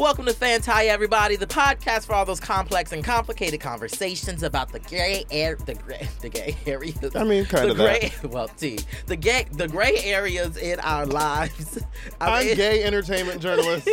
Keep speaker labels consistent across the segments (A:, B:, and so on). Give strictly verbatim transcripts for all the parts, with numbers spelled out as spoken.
A: Welcome to Fantai, everybody, the podcast for all those complex and complicated conversations about the gray air, the gray, the gay areas.
B: I mean, kind
A: the
B: of
A: gray,
B: that.
A: Well, T, the gay, the gray areas in our lives. I
B: I'm
A: mean,
B: gay entertainment journalist.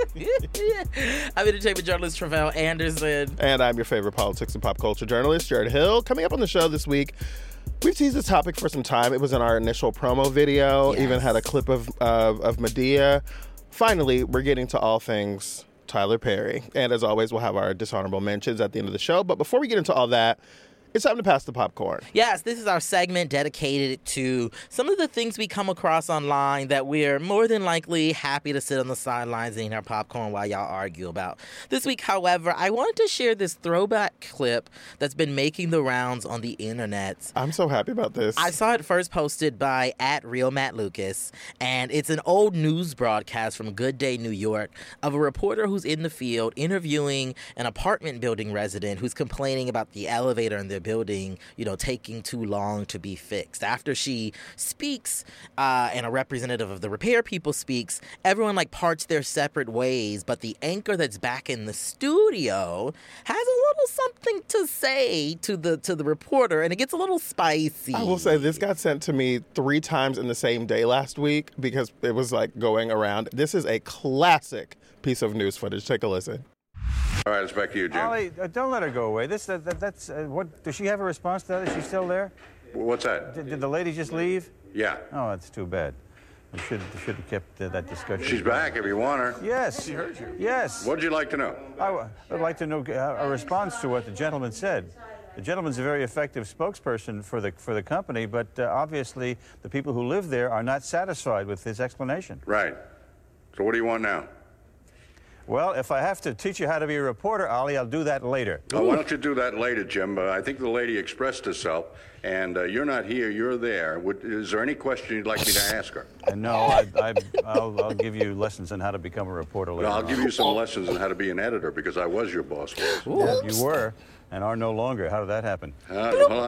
A: I'm entertainment journalist Travell Anderson.
B: And I'm your favorite politics and pop culture journalist, Jared Hill. Coming up on the show this week, we've teased this topic for some time. It was in our initial promo video,
A: Yes.
B: even had a clip of, of, of Medea. Finally, we're getting to all things Tyler Perry. And as always, we'll have our dishonorable mentions at the end of the show. But before we get into all that, it's time to pass the popcorn.
A: Yes, this is our segment dedicated to some of the things we come across online that we're more than likely happy to sit on the sidelines and eat our popcorn while y'all argue about. This week, however, I wanted to share this throwback clip that's been making the rounds on the internet.
B: I'm so happy about this.
A: I saw it first posted by at Real Matt Lucas, and it's an old news broadcast from Good Day, New York, of a reporter who's in the field interviewing an apartment building resident who's complaining about the elevator in their building, you know, taking too long to be fixed. After she speaks, uh, and a representative of the repair people speaks, everyone like parts their separate ways, but the anchor that's back in the studio has a little something to say to the to the reporter, and it gets a little spicy.
B: I will say this got sent to me three times in the same day last week because it was like going around. This is a classic piece of news footage. Take a listen.
C: All right, it's back to you, Jim.
D: Ollie, uh, don't let her go away. This, uh, that, that's uh, what. Does she have a response to that? Is she still there?
C: What's that?
D: Did, did the lady just leave?
C: Yeah.
D: Oh, that's too bad. We should should have kept uh, that discussion.
C: She's back if you want her.
D: Yes. She heard you. Yes.
C: What'd you like to know?
D: I w- would like to know uh, a response to what the gentleman said. The gentleman's a very effective spokesperson for the for the company, but uh, obviously the people who live there are not satisfied with his explanation.
C: Right. So what do you want now?
D: Well, if I have to teach you how to be a reporter, Ollie, I'll do that later.
C: Oh, why don't you do that later, Jim? Uh, I think the lady expressed herself, and uh, you're not here, you're there. Would, is there any question you'd like me to ask her?
D: Uh, no, I, I, I'll, I'll give you lessons on how to become a reporter later
C: Well, I'll
D: on.
C: give you some lessons on how to be an editor, because I was your boss once.
D: You were, and are no longer. How did that happen?
C: Uh, hold on.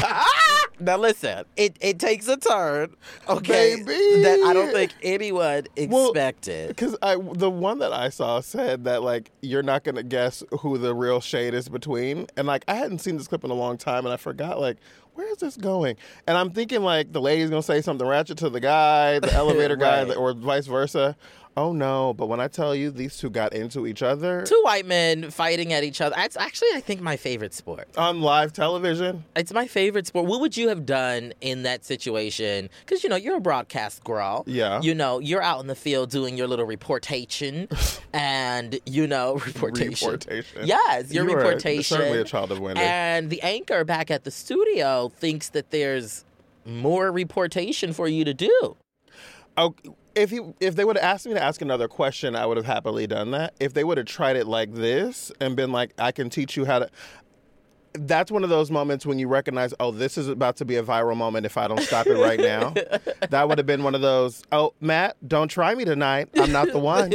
A: Now listen, it, it takes a turn, okay,
B: Baby.
A: that I don't think anyone
B: Well,
A: expected.
B: Because I, the one that I saw said that, like, you're not going to guess who the real shade is between. And, like, I hadn't seen this clip in a long time, and I forgot, like, where is this going? And I'm thinking, like, the lady's going to say something ratchet to the guy, the elevator guy,
A: Right.
B: or vice versa. Oh, no. But when I tell you these two got into each other
A: Two white men fighting at each other. It's actually, I think, my favorite sport.
B: on live television,
A: It's my favorite sport. What would you have done in that situation? Because, you know, you're a broadcast girl.
B: Yeah.
A: You know, you're out in the field doing your little reportation and, you know, reportation.
B: Reportation.
A: Yes, your
B: You are
A: reportation.
B: certainly a child of Wendy.
A: And the anchor back at the studio thinks that there's more reportation for you to do.
B: Oh, if he if they would have asked me to ask another question, I would have happily done that. If they would have tried it like this and been like, I can teach you how to... That's one of those moments when you recognize, oh, this is about to be a viral moment if I don't stop it right now. That would have been one of those, oh, Matt, don't try me tonight. I'm not the one.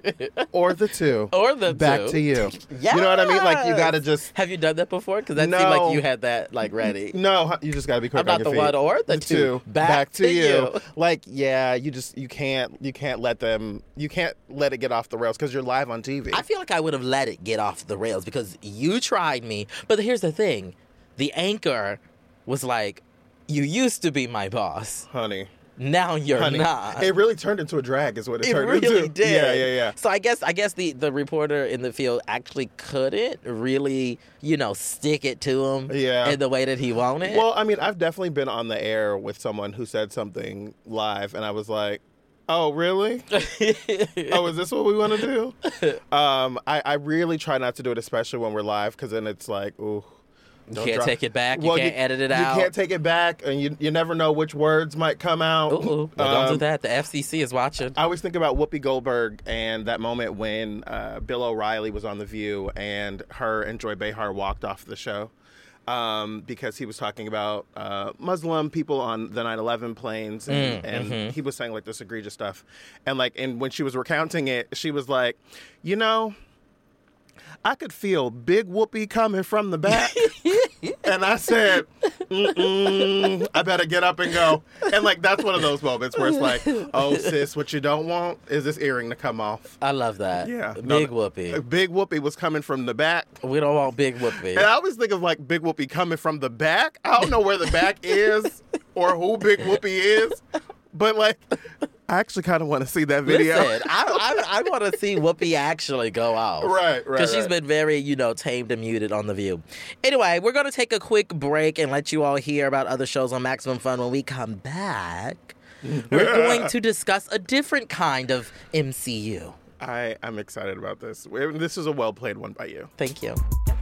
B: Or the two.
A: Or the
B: Back
A: two.
B: to you. You know what I mean? Like, you got to just...
A: Have you done that before? Because that
B: No.
A: seemed like you had that, like, ready.
B: No, you just got to be quick
A: I'm not
B: on your
A: the
B: feet.
A: one or the two. Back
B: to,
A: to
B: you.
A: you.
B: Like, yeah, you just you can't you can't let them you can't let it get off the rails because you're live on T V.
A: I feel like I would have let it get off the rails because you tried me. But here's the thing. The anchor was like, you used to be my boss.
B: Honey,
A: Now you're
B: honey,
A: not.
B: it really turned into a drag, is what it,
A: It
B: turned
A: really
B: into.
A: did.
B: Yeah, yeah, yeah.
A: So I guess I guess the, the reporter in the field actually couldn't really, you know, stick it to him
B: Yeah.
A: in the way that he wanted.
B: Well, I mean, I've definitely been on the air with someone who said something live, and I was like, oh, really? Oh, is this what we want to do? Um, I, I really try not to do it, especially when we're live, because then it's like, ooh.
A: you
B: don't
A: can't
B: drop-
A: take it back.
B: Well,
A: you can't edit it
B: you
A: out.
B: You can't take it back, and you you never know which words might come out.
A: Ooh, no, don't do
B: Um,
A: that. The F C C is watching.
B: I always think about Whoopi Goldberg and that moment when uh, Bill O'Reilly was on The View and her and Joy Behar walked off the show um, because he was talking about uh, Muslim people on the nine eleven planes, and,
A: Mm,
B: and
A: mhm.
B: he was saying like this egregious stuff. And like, and when she was recounting it, she was like, you know, I could feel Big Whoopi coming from the back. And I said, Mm-mm, I better get up and go. And, like, that's one of those moments where it's like, oh, sis, what you don't want is this earring to come off.
A: I love that.
B: Yeah.
A: Big
B: no,
A: Whoopi.
B: Big Whoopi was coming from the back.
A: We don't want Big Whoopi.
B: And I always think of, like, Big Whoopi coming from the back. I don't know where the back is or who Big Whoopi is. But, like, I actually kind of want to see that video.
A: Listen, I, I, I want to see Whoopi actually go off.
B: Right, right,
A: Because she's
B: right.
A: been very, you know, tamed and muted on The View. Anyway, we're going to take a quick break and let you all hear about other shows on Maximum Fun. When we come back, we're going to discuss a different kind of M C U.
B: I, I'm excited about this. This is a well-played one by you.
A: Thank you.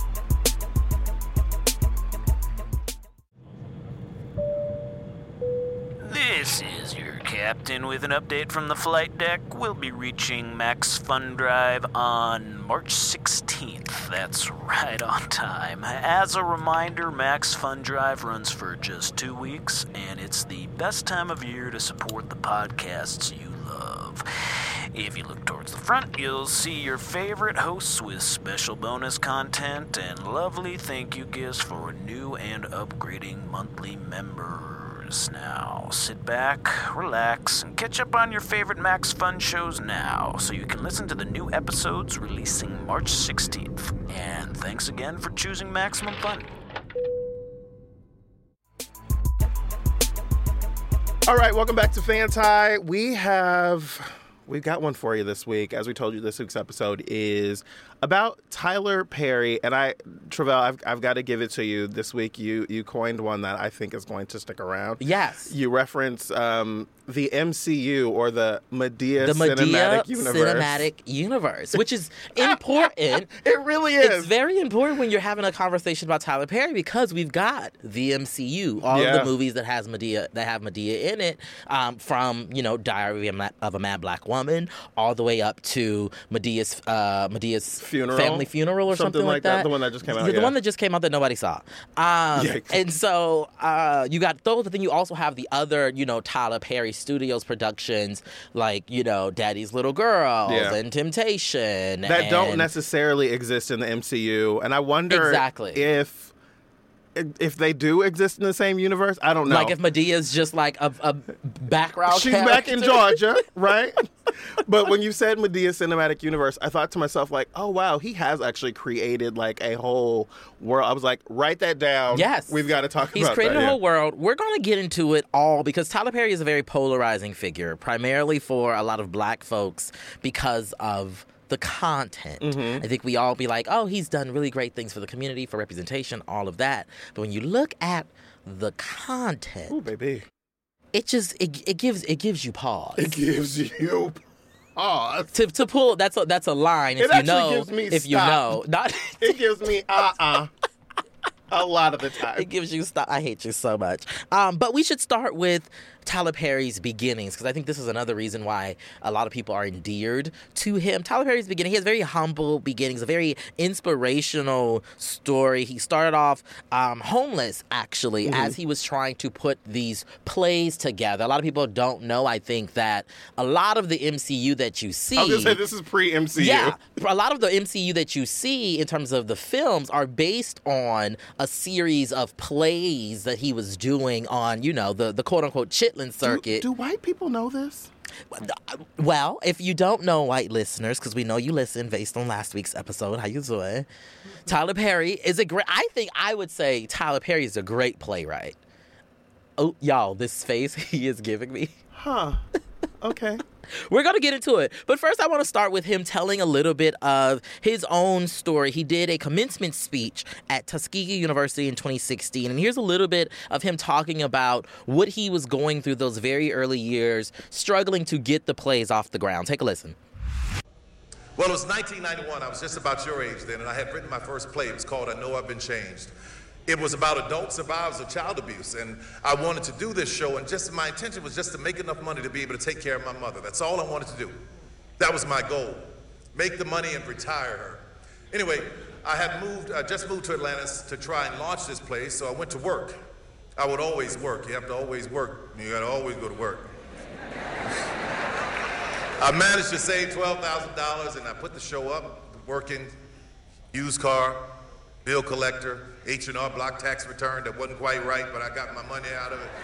E: This is your captain with an update from the flight deck. We'll be reaching Max Fun Drive on March sixteenth. That's right on time. As a reminder, Max Fun Drive runs for just two weeks, and it's the best time of year to support the podcasts you love. If you look towards the front, you'll see your favorite hosts with special bonus content and lovely thank you gifts for new and upgrading monthly members. Now, sit back, relax, and catch up on your favorite Max Fun shows now so you can listen to the new episodes releasing March sixteenth. And thanks again for choosing Maximum Fun.
B: All right, welcome back to Fantie. We have... We've got one for you this week. As we told you, this week's episode is about Tyler Perry. And I, Travell, I've, I've got to give it to you. This week, you you coined one that I think is going to stick around.
A: Yes.
B: You reference um, the M C U, or the Madea,
A: the Madea
B: Cinematic Universe.
A: Cinematic Universe, which is important.
B: It really is.
A: It's very important when you're having a conversation about Tyler Perry, because we've got the M C U, all
B: Yeah.
A: of the movies that has Madea that have Madea in it, um, from, you know, Diary of a, Ma- of a Mad Black Woman, all the way up to Medea's uh, Medea's
B: Funeral?
A: family funeral or something,
B: Something like that. The one that just came out,
A: The
B: yeah.
A: one that just came out that nobody saw. Um,
B: Yikes.
A: and so uh, you got those, but then you also have the other, you know, Tyler Perry Studios productions, like, you know, Daddy's Little Girls
B: Yeah.
A: and Temptation.
B: that don't
A: and-
B: necessarily exist in the M C U. And I wonder
A: Exactly.
B: if if they do exist in the same universe. I don't know.
A: Like if Medea's just like a, a background
B: She's back in
A: character.
B: Georgia, right? But when you said Madea Cinematic Universe, I thought to myself, like, oh, wow, he has actually created, like, a whole world. I was like, write that down.
A: Yes.
B: We've got to talk
A: He's
B: about
A: created
B: that.
A: a
B: yeah.
A: whole world. We're going to get into it all because Tyler Perry is a very polarizing figure, primarily for a lot of black folks because of the content.
B: Mm-hmm.
A: I think we all be like, oh, he's done really great things for the community, for representation, all of that. But when you look at the content,
B: Ooh, baby.
A: it just it, it gives it gives you pause.
B: It gives you pause.
A: to to pull that's a, that's a line if
B: It
A: you
B: actually
A: know
B: gives me
A: if you
B: stop.
A: know not
B: It gives me uh-uh a lot of the time.
A: it gives you stop. I hate you so much. Um, but we should start with Tyler Perry's beginnings, because I think this is another reason why a lot of people are endeared to him. Tyler Perry's beginning, he has very humble beginnings, a very inspirational story. He started off um, homeless, actually,
B: Mm-hmm.
A: as he was trying to put these plays together. A lot of people don't know, I think, that a lot of the M C U that you see...
B: I was going to say, this is pre-M C U.
A: Yeah, a lot of the M C U that you see in terms of the films are based on a series of plays that he was doing on, you know, the, the quote-unquote Chitlin
B: Do,
A: circuit.
B: do white people know this?
A: Well, if you don't know, white listeners, because we know you listen based on last week's episode, how you doing? Tyler Perry is a great, I think I would say Tyler Perry is a great playwright. Oh, y'all, this face he is giving me.
B: Huh. Okay.
A: We're going to get into it. But first, I want to start with him telling a little bit of his own story. He did a commencement speech at Tuskegee University in twenty sixteen. And here's a little bit of him talking about what he was going through those very early years, struggling to get the plays off the ground. Take a listen.
F: Well, it was nineteen ninety-one. I was just about your age then, and I had written my first play. It was called I Know I've Been Changed. It was about adult survivors of child abuse, and I wanted to do this show, and just my intention was just to make enough money to be able to take care of my mother. That's all I wanted to do. That was my goal. Make the money and retire her. Anyway, I had moved, I just moved to Atlanta to try and launch this play, so I went to work. I would always work. You have to always work. You gotta always go to work. I managed to save twelve thousand dollars, and I put the show up, working, used car, bill collector, H and R Block tax return that wasn't quite right, but I got my money out of it.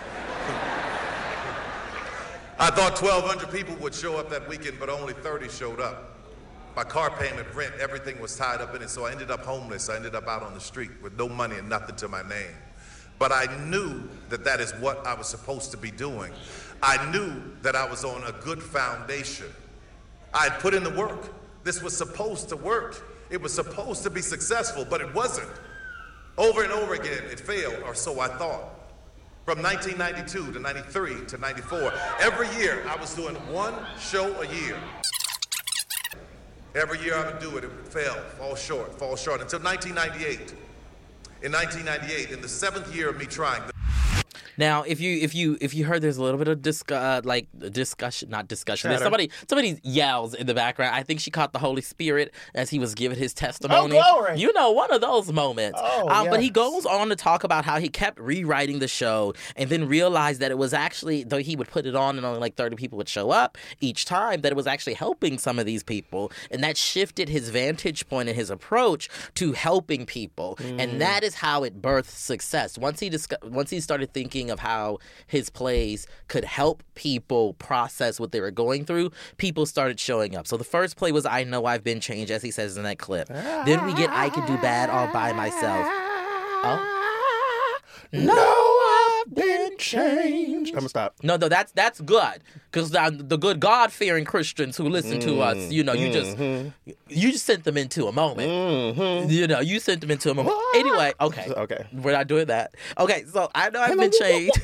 F: I thought twelve hundred people would show up that weekend, but only thirty showed up. My car payment, rent, everything was tied up in it, so I ended up homeless. I ended up out on the street with no money and nothing to my name. But I knew that that is what I was supposed to be doing. I knew that I was on a good foundation. I had put in the work. This was supposed to work. It was supposed to be successful, but it wasn't. Over and over again, it failed, or so I thought. From nineteen ninety-two to ninety-three to ninety-four, every year I was doing one show a year. Every year I would do it, it would fail, fall short, fall short, until nineteen ninety-eight. In nineteen ninety-eight, in the seventh year of me trying.
A: Now, if you if you if you heard, there's a little bit of disc, uh, like discussion, not discussion. There's somebody somebody yells in the background. I think she caught the Holy Spirit as he was giving his testimony.
B: Oh, glory!
A: You know, one of those moments.
B: Oh,
A: um,
B: yes.
A: But he goes on to talk about how he kept rewriting the show and then realized that it was actually, though he would put it on and only like thirty people would show up each time, that it was actually helping some of these people, and that shifted his vantage point and his approach to helping people, mm. and that is how it birthed success. Once he discuss- once he started thinking of how his plays could help people process what they were going through, people started showing up. So the first play was I Know I've Been Changed, as he says in that clip. Then we get I Can Do Bad All By Myself. Oh.
B: No, I've been changed. I'm gonna stop.
A: No, no, that's that's good, because the, the good God-fearing Christians who listen to us, you know, you just
B: Mm-hmm.
A: you just sent them into a moment.
B: Mm-hmm.
A: You know, you sent them into a moment. Anyway, okay,
B: Okay.
A: we're not doing that. Okay, so I Know I've Been Changed.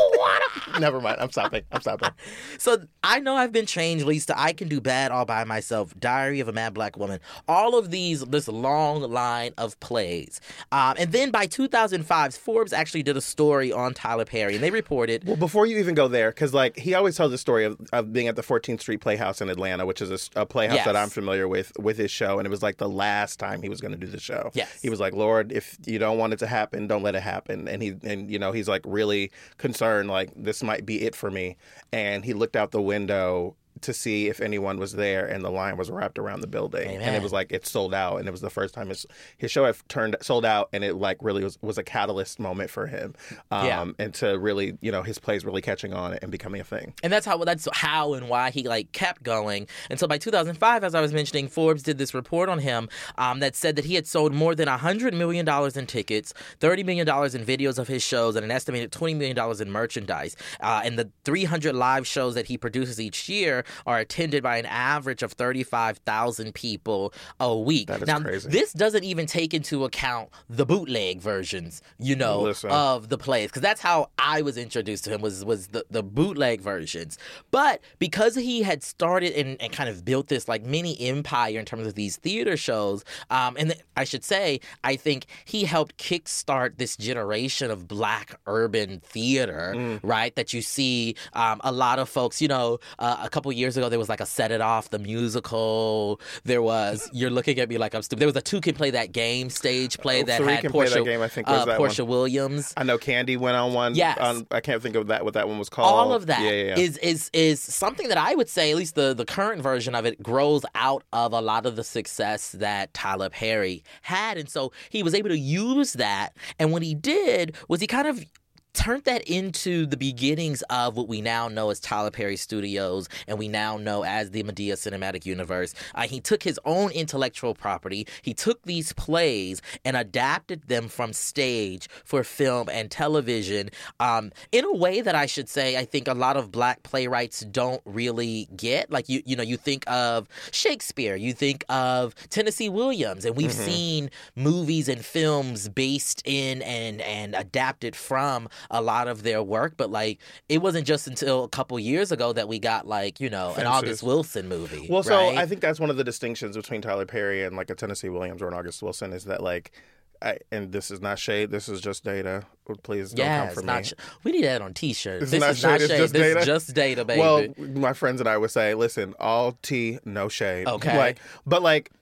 B: Never mind. I'm stopping. I'm stopping.
A: So I Know I've Been Changed leads to I Can Do Bad All By Myself, Diary of a Mad Black Woman. All of these, this long line of plays. Um, and then by two thousand five, Forbes actually did a story on Tyler Perry, and they reported...
B: Well, before you even go there, because like he always tells the story of, of being at the fourteenth Street Playhouse in Atlanta, which is a, a playhouse
A: Yes.
B: that I'm familiar with, with his show, and it was like the last time he was going to do the show.
A: Yes.
B: He was like, Lord, if you don't want it to happen, don't let it happen. And he, and you know, he's like really concerned, like this might be it for me. And he looked out the window to see if anyone was there, and the line was wrapped around the building.
A: Amen.
B: And it was like it sold out, and it was the first time his his show had turned sold out, and it like really was, was a catalyst moment for him. Um
A: Yeah.
B: and to really, you know, his plays really catching on and becoming a thing.
A: And that's how that's how and why he like kept going. And so by two thousand five, as I was mentioning, Forbes did this report on him um, that said that he had sold more than one hundred million dollars in tickets, thirty million dollars in videos of his shows, and an estimated twenty million dollars in merchandise. Uh, and the three hundred live shows that he produces each year are attended by an average of thirty-five thousand people a week.
B: That is
A: now,
B: crazy.
A: this doesn't even take into account the bootleg versions, you know,
B: Listen.
A: of the plays, because that's how I was introduced to him, was was the, the bootleg versions. But because he had started and, and kind of built this like mini empire in terms of these theater shows, um, and th- I should say, I think he helped kickstart this generation of Black urban theater,
B: Mm.
A: right? That you see um, a lot of folks, you know, uh, a couple years ago, there was like a Set It Off, the musical. There was, you're looking at me like I'm stupid. There was a Two Can Play That Game stage play
B: Oh,
A: that
B: Three
A: had
B: Can Play
A: Portia,
B: That Game, I think, was
A: uh,
B: that
A: Portia
B: one.
A: Williams.
B: I know Candy went on one.
A: Yes.
B: On, I can't think of that what that one was called.
A: All of that
B: Yeah, yeah, yeah.
A: is is is something that I would say, at least the, the current version of it, grows out of a lot of the success that Tyler Perry had. And so he was able to use that. And what he did was he kind of turned that into the beginnings of what we now know as Tyler Perry Studios, and we now know as the Medea Cinematic Universe. Uh, he took his own intellectual property, he took these plays and adapted them from stage for film and television um, in a way that I should say I think a lot of Black playwrights don't really get. Like, you you know, you think of Shakespeare, you think of Tennessee Williams, and we've
B: Mm-hmm.
A: seen movies and films based in and, and adapted from a lot of their work, but like it wasn't just until a couple years ago that we got like, you know, an
B: Fences.
A: August Wilson movie.
B: Well, so
A: right?
B: I think that's one of the distinctions between Tyler Perry and like a Tennessee Williams or an August Wilson is that like, I, and this is not shade, this is just data. Please don't
A: yeah,
B: come
A: it's
B: for
A: not
B: me.
A: sh- we need that on t-shirts.
B: It's
A: This
B: not
A: is not
B: shade, it's
A: shade.
B: just
A: This
B: data?
A: is just data, baby.
B: Well, my friends and I would say, listen, all tea, no shade.
A: Okay.
B: Like, but like,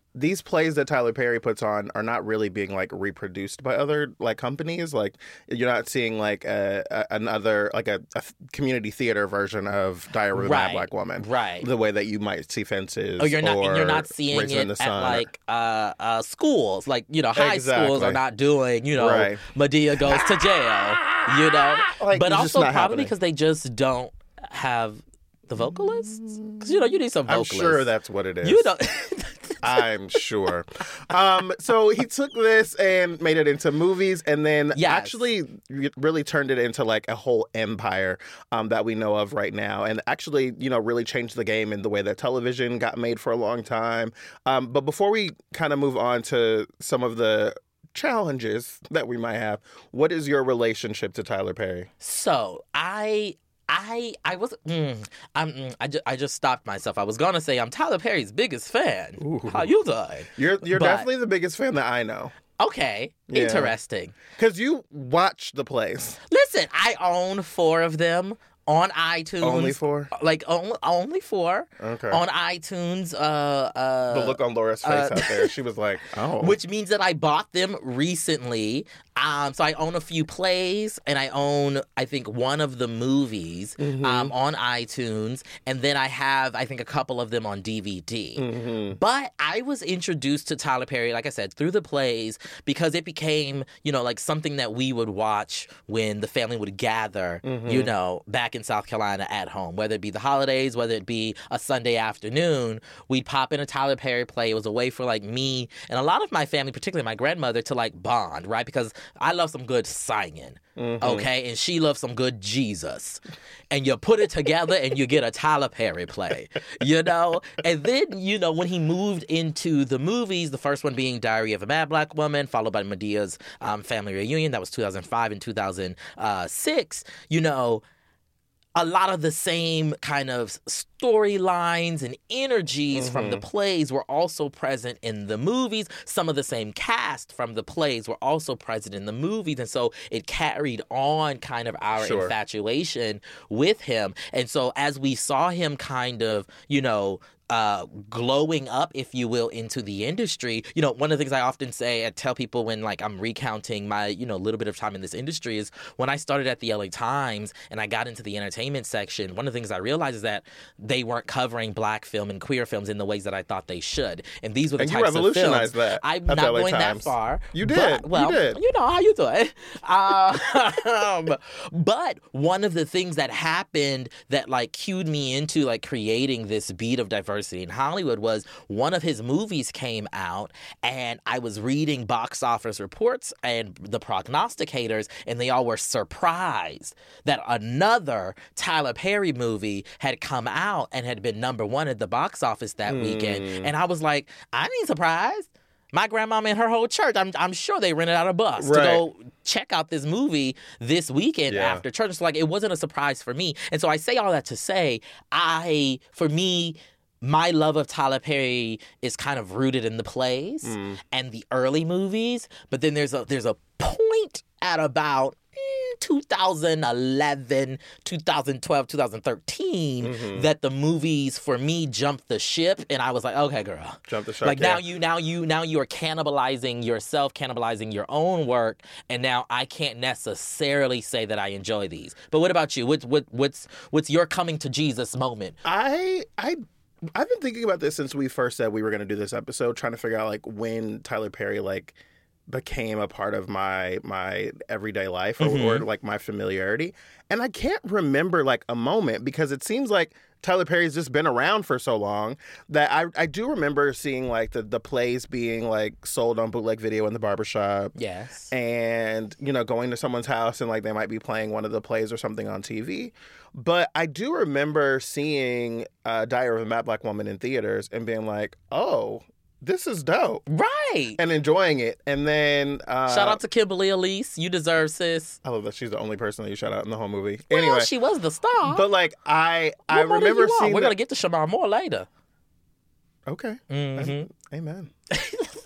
B: these plays that Tyler Perry puts on are not really being like reproduced by other like companies. Like you're not seeing like a, a another like a, a community theater version of Diary of a
A: Right,
B: Mad Black Woman,
A: right.
B: The way that you might see Fences.
A: Oh, you're not.
B: or
A: You're not seeing
B: Raisin
A: it
B: in the
A: at
B: Sun.
A: like uh, uh, schools, like you know, high schools
B: Exactly.
A: are not doing. You know,
B: Right.
A: Medea goes to jail. You know,
B: Like,
A: but
B: it's just
A: also
B: not
A: probably
B: happening.
A: because they just don't have the vocalists. Because you know, you need some
B: I'm
A: vocalists.
B: sure that's what it is.
A: You know.
B: I'm sure. Um, so he took this and made it into movies, and then
A: Yes.
B: actually re- really turned it into like a whole empire um, that we know of right now, and actually, you know, really changed the game in the way that television got made for a long time. Um, but before we kind of move on to some of the challenges that we might have, what is your relationship to Tyler Perry?
A: So I. I I was mm, I'm mm, I, ju- I just stopped myself. I was gonna say I'm Tyler Perry's biggest fan. How you doing?
B: You're you're
A: But-
B: definitely the biggest fan that I know.
A: Okay,
B: Yeah.
A: interesting.
B: Because you watch the plays.
A: Listen, I own four of them on iTunes.
B: Only four?
A: Like only only four.
B: Okay.
A: On iTunes. Uh, uh,
B: The look on Laura's face
A: uh,
B: out there. She was like, oh.
A: Which means that I bought them recently. Um, so I own a few plays, and I own, I think, one of the movies
B: Mm-hmm.
A: um, on iTunes, and then I have, I think, a couple of them on D V D.
B: Mm-hmm.
A: But I was introduced to Tyler Perry, like I said, through the plays because it became, you know, like something that we would watch when the family would gather,
B: Mm-hmm.
A: you know, back in South Carolina at home, whether it be the holidays, whether it be a Sunday afternoon, we'd pop in a Tyler Perry play. It was a way for like me and a lot of my family, particularly my grandmother, to like bond, right? Because I love some good singing, okay? And she loves some good Jesus. And you put it together and you get a Tyler Perry play, you know? And then, you know, when he moved into the movies, the first one being Diary of a Mad Black Woman, followed by Medea's um, Family Reunion, that was two thousand five and two thousand six, you know, a lot of the same kind of storylines and energies mm-hmm. from the plays were also present in the movies. Some of the same cast from the plays were also present in the movies. And so it carried on kind of our
B: Sure.
A: infatuation with him. And so as we saw him kind of, you know, Uh, glowing up, if you will, into the industry. You know, one of the things I often say, I tell people when like I'm recounting my, you know, little bit of time in this industry is when I started at the L A Times and I got into the entertainment section, one of the things I realized is that they weren't covering black film and queer films in the ways that I thought they should. And these were the
B: And you
A: types of films.
B: revolutionized that
A: I'm
B: at the
A: not
B: L A
A: going
B: Times.
A: that far.
B: You did.
A: But,
B: You
A: well,
B: did.
A: you know, how you doing? Um, but one of the things that happened that like cued me into like creating this beat of diversity in Hollywood was one of his movies came out and I was reading box office reports and the prognosticators and they all were surprised that another Tyler Perry movie had come out and had been number one at the box office that
B: Mm.
A: weekend. And I was like, I ain't surprised. My grandmama and her whole church, I'm I'm sure they rented out a bus
B: Right.
A: to go check out this movie this weekend
B: Yeah.
A: after church. So like it wasn't a surprise for me. And so I say all that to say, I for me, my love of Tyler Perry is kind of rooted in the plays
B: Mm.
A: and the early movies. But then there's a there's a point at about mm, two thousand eleven, two thousand twelve, two thousand thirteen
B: Mm-hmm.
A: that the movies for me jumped the ship, and I was like, okay, girl,
B: Jump the shark,
A: like now
B: yeah.
A: you now you now you are cannibalizing yourself, cannibalizing your own work, and now I can't necessarily say that I enjoy these. But what about you? What what what's what's your coming to Jesus moment?
B: I I I've been thinking about this since we first said we were going to do this episode, trying to figure out like when Tyler Perry like became a part of my my everyday life or,
A: Mm-hmm.
B: or like my familiarity, and I can't remember like a moment because it seems like Tyler Perry's just been around for so long that I I do remember seeing like the the plays being like sold on bootleg video in the barbershop.
A: Yes.
B: And, you know, going to someone's house and like they might be playing one of the plays or something on T V. But I do remember seeing uh, Diary of a Mad Black Woman in theaters and being like, oh, this is dope.
A: Right.
B: And enjoying it. And then... Uh,
A: Shout out to Kimberly Elise. You deserve, sis.
B: I love that she's the only person that you shout out in the whole movie.
A: Well,
B: Anyway.
A: she was the star.
B: But like, I
A: What
B: I
A: more do
B: remember
A: you want?
B: seeing...
A: We're
B: the-
A: going to get to Shamar Moore later.
B: Okay.
A: Mm-hmm.
B: Amen.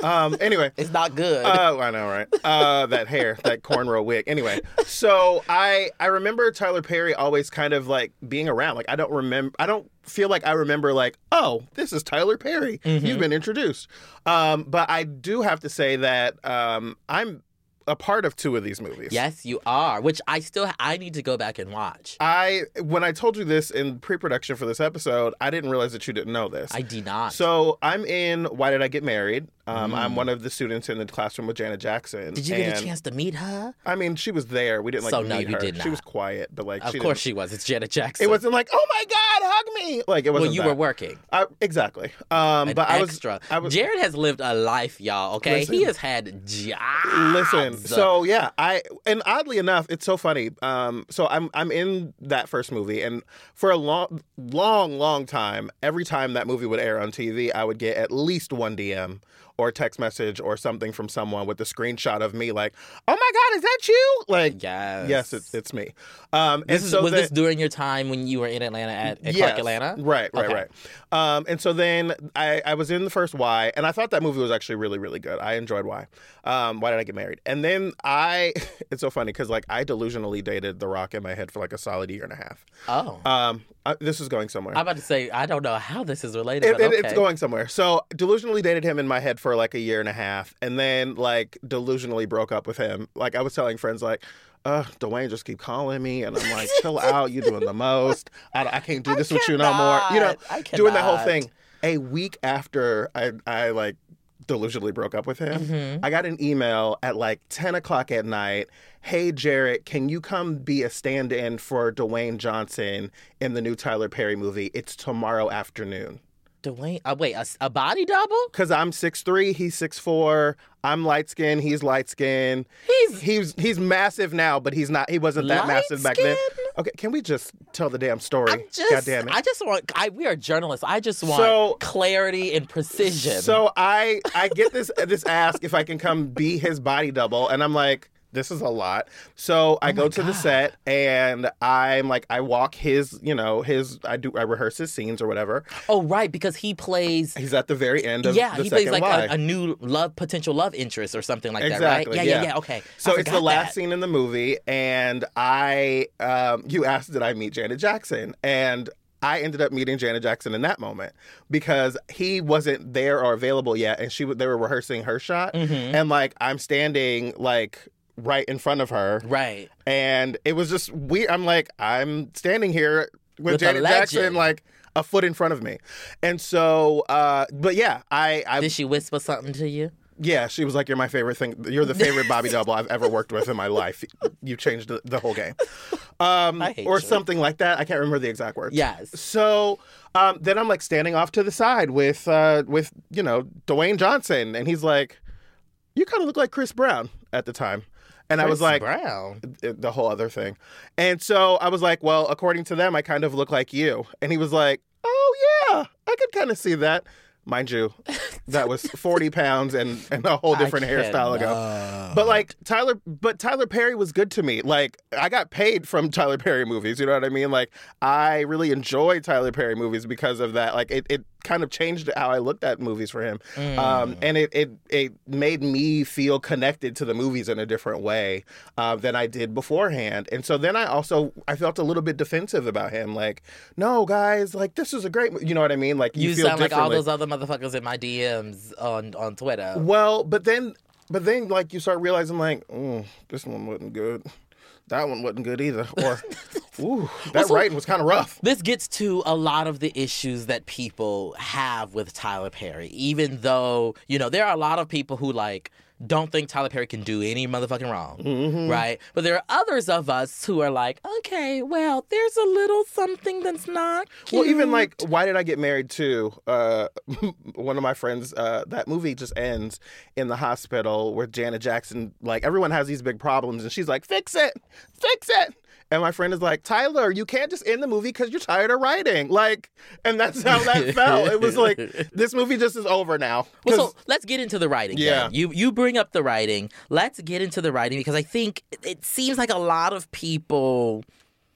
B: Um, anyway.
A: It's not good.
B: Oh, I know, right? Uh, that hair, that cornrow wig. Anyway, so I I remember Tyler Perry always kind of like being around. Like I don't remember. I don't feel like I remember like, oh, this is Tyler Perry.
A: Mm-hmm.
B: You've been introduced. Um, but I do have to say that um, I'm a part of two of these movies.
A: Yes, you are, which I still I need to go back and watch.
B: I when I told you this in pre-production for this episode, I didn't realize that you didn't know this.
A: I did not.
B: So I'm in Why Did I Get Married? Um, mm. I'm one of the students in the classroom with Janet Jackson.
A: Did you get a chance to meet her?
B: I mean, she was there. We didn't like
A: so,
B: meet
A: no, you
B: her.
A: Did not.
B: She was quiet, but like,
A: of
B: she
A: course
B: didn't...
A: she was. It's Janet Jackson.
B: It wasn't like, oh my God, hug me. Like it wasn't.
A: Well, you
B: that.
A: were working.
B: I, exactly. Um,
A: An
B: but
A: extra.
B: I was, I was.
A: Jared has lived a life, y'all. Okay,
B: listen,
A: he has had jobs.
B: Listen. So yeah, I and oddly enough, it's so funny. Um, so I'm I'm in that first movie, and for a long, long, long time, every time that movie would air on T V, I would get at least one D M or text message or something from someone with a screenshot of me like, oh my God, is that you? Like,
A: yes,
B: yes, it's, it's me. Um,
A: this
B: and
A: is,
B: so
A: was
B: then,
A: this during your time when you were in Atlanta at, at
B: yes,
A: Clark Atlanta?
B: Right, right,
A: okay.
B: right. Um, and so then I, I was in the first Y, and I thought that movie was actually really, really good. I enjoyed Y. Um, Why Did I Get Married? And then I, it's so funny because like I delusionally dated The Rock in my head for like a solid year and a half.
A: Oh.
B: Um, I, this is going somewhere.
A: I'm about to say, I don't know how this is related,
B: It,
A: but
B: it,
A: okay.
B: It's going somewhere. So delusionally dated him in my head for like a year and a half, and then like delusionally broke up with him. Like I was telling friends like, uh, Dwayne just keep calling me, and I'm like, chill out, you doing the most. I, I can't do
A: I
B: this with you
A: cannot.
B: no more. You know,
A: I
B: doing that whole
A: cannot.
B: thing. A week after I, I like delusionally broke up with him,
A: Mm-hmm.
B: I got an email at like ten o'clock at night. Hey, Jarrett, can you come be a stand-in for Dwayne Johnson in the new Tyler Perry movie? It's tomorrow afternoon.
A: Dwayne, uh, wait, a, a body double?
B: Because I'm six three, he's six four. I'm light skinned, he's light skinned.
A: He's
B: he's he's massive now, but he's not. He wasn't that massive back then.
A: light-skinned?
B: Okay, can we just tell the damn story?
A: I'm just,
B: God damn it!
A: I just want. I, we are journalists. I just want
B: So-
A: clarity and precision.
B: So I I get this this ask if I can come be his body double, and I'm like, this is a lot. So I
A: Oh
B: go
A: my
B: to the
A: God.
B: set, and I'm like, I walk his, you know, his. I do I rehearse his scenes or whatever.
A: oh, right, because he plays.
B: He's at the very end of
A: Yeah,
B: the
A: he
B: second
A: plays like
B: Y.
A: a, a new love, potential love interest or something like
B: Exactly,
A: that, right? Yeah,
B: yeah.
A: yeah, yeah. Okay.
B: So
A: I
B: it's the
A: forgot
B: last
A: that.
B: scene in the movie, and I, um, you asked, did I meet Janet Jackson? And I ended up meeting Janet Jackson in that moment because he wasn't there or available yet, and she they were rehearsing her shot,
A: Mm-hmm.
B: and like I'm standing like right in front of her,
A: Right.
B: and it was just weird. I'm like, I'm standing here with,
A: With a
B: Janet Jackson,
A: legend.
B: like a foot in front of me, and so, uh, but yeah, I, I
A: Did she whisper something to you?
B: yeah, she was like, you're my favorite thing. You're the favorite Bobby double I've ever worked with in my life. You changed the, the whole game. Um,
A: I hate
B: or
A: you.
B: something like that. I can't remember the exact words.
A: Yes.
B: So um, then I'm like standing off to the side with, uh, with you know, Dwayne Johnson. And he's like, you kind of look like Chris Brown at the time. And I was
A: Chris
B: like,
A: Brown.
B: the whole other thing. And so I was like, well, according to them, I kind of look like you. And he was like, oh, yeah, I could kind of see that. Mind you, that was forty pounds and, and a whole different
A: I
B: hairstyle ago.
A: cannot.
B: But like Tyler, but Tyler Perry was good to me. Like I got paid from Tyler Perry movies. You know what I mean? Like I really enjoy Tyler Perry movies because of that. Like it, it kind of changed how I looked at movies for him.
A: Mm.
B: Um, and it, it, it made me feel connected to the movies in a different way uh, than I did beforehand. And so then I also, I felt a little bit defensive about him. Like, no, guys, like this is a great, mo-" you know what I mean? Like you,
A: You
B: feel
A: sound like all
B: differently.
A: those other motherfuckers in my D Ms on, on Twitter.
B: Well, but then, but then, like you start realizing, like, mm, this one wasn't good. That one wasn't good either. Or, ooh, that
A: so-
B: writing was kind of rough.
A: This gets to a lot of the issues that people have with Tyler Perry, even though, you know, there are a lot of people who, like, don't think Tyler Perry can do any motherfucking wrong,
B: Mm-hmm.
A: right? But there are others of us who are like, okay, well, there's a little something that's not cute.
B: Well, even like, why did I get married too? Uh, one of my friends, uh, that movie just ends in the hospital where Janet Jackson, like, everyone has these big problems, and she's like, fix it, fix it. And my friend is like, Tyler, you can't just end the movie because you're tired of writing. Like, and that's how that felt. It was like, this movie just is over now.
A: Well,
B: 'Cause-
A: so let's get into the writing.
B: Yeah.
A: then. You you bring up the writing. Let's get into the writing because I think it seems like a lot of people.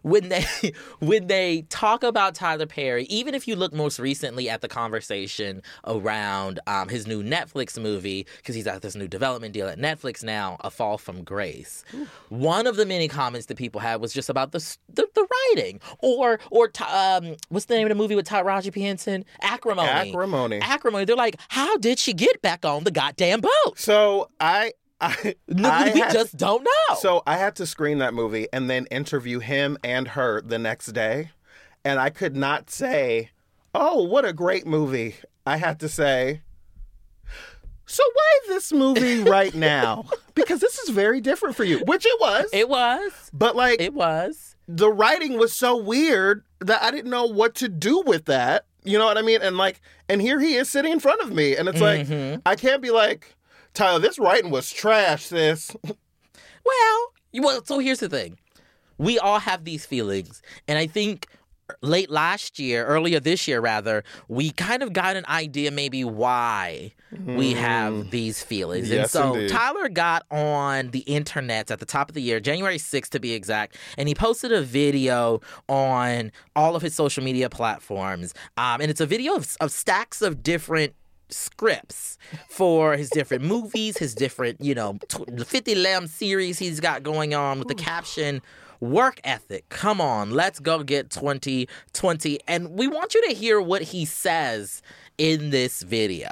A: when they when they talk about Tyler Perry, even if you look most recently at the conversation around um, his new Netflix movie, because he's got this new development deal at Netflix now, A Fall from Grace. Ooh. One of the many comments that people had was just about the the, the writing, or or um, what's the name of the movie with Taraji P. Henson? Acrimony.
B: Acrimony.
A: Acrimony. They're like, how did she get back on the goddamn boat?
B: So I. I,
A: no,
B: I
A: we
B: had,
A: just don't know.
B: So I had to screen that movie and then interview him and her the next day. And I could not say, oh, what a great movie. I had to say, so why this movie right now? Because this is very different for you, which it was.
A: It was.
B: But like,
A: it was.
B: The writing was so weird that I didn't know what to do with that. You know what I mean? And like, and here he is sitting in front of me. And it's mm-hmm. like, I can't be like, Tyler, this writing was trash, sis.
A: Well, well, so here's the thing. We all have these feelings. And I think late last year, earlier this year, rather, we kind of got an idea maybe why mm. we have these feelings.
B: Yes,
A: and so
B: indeed.
A: Tyler got on the internet at the top of the year, January sixth to be exact, and he posted a video on all of his social media platforms. Um, and it's a video of, of stacks of different scripts for his different movies, his different, you know, the fifty Lamb series he's got going on with the caption, work ethic. Come on, let's go get twenty twenty. And we want you to hear what he says in this video.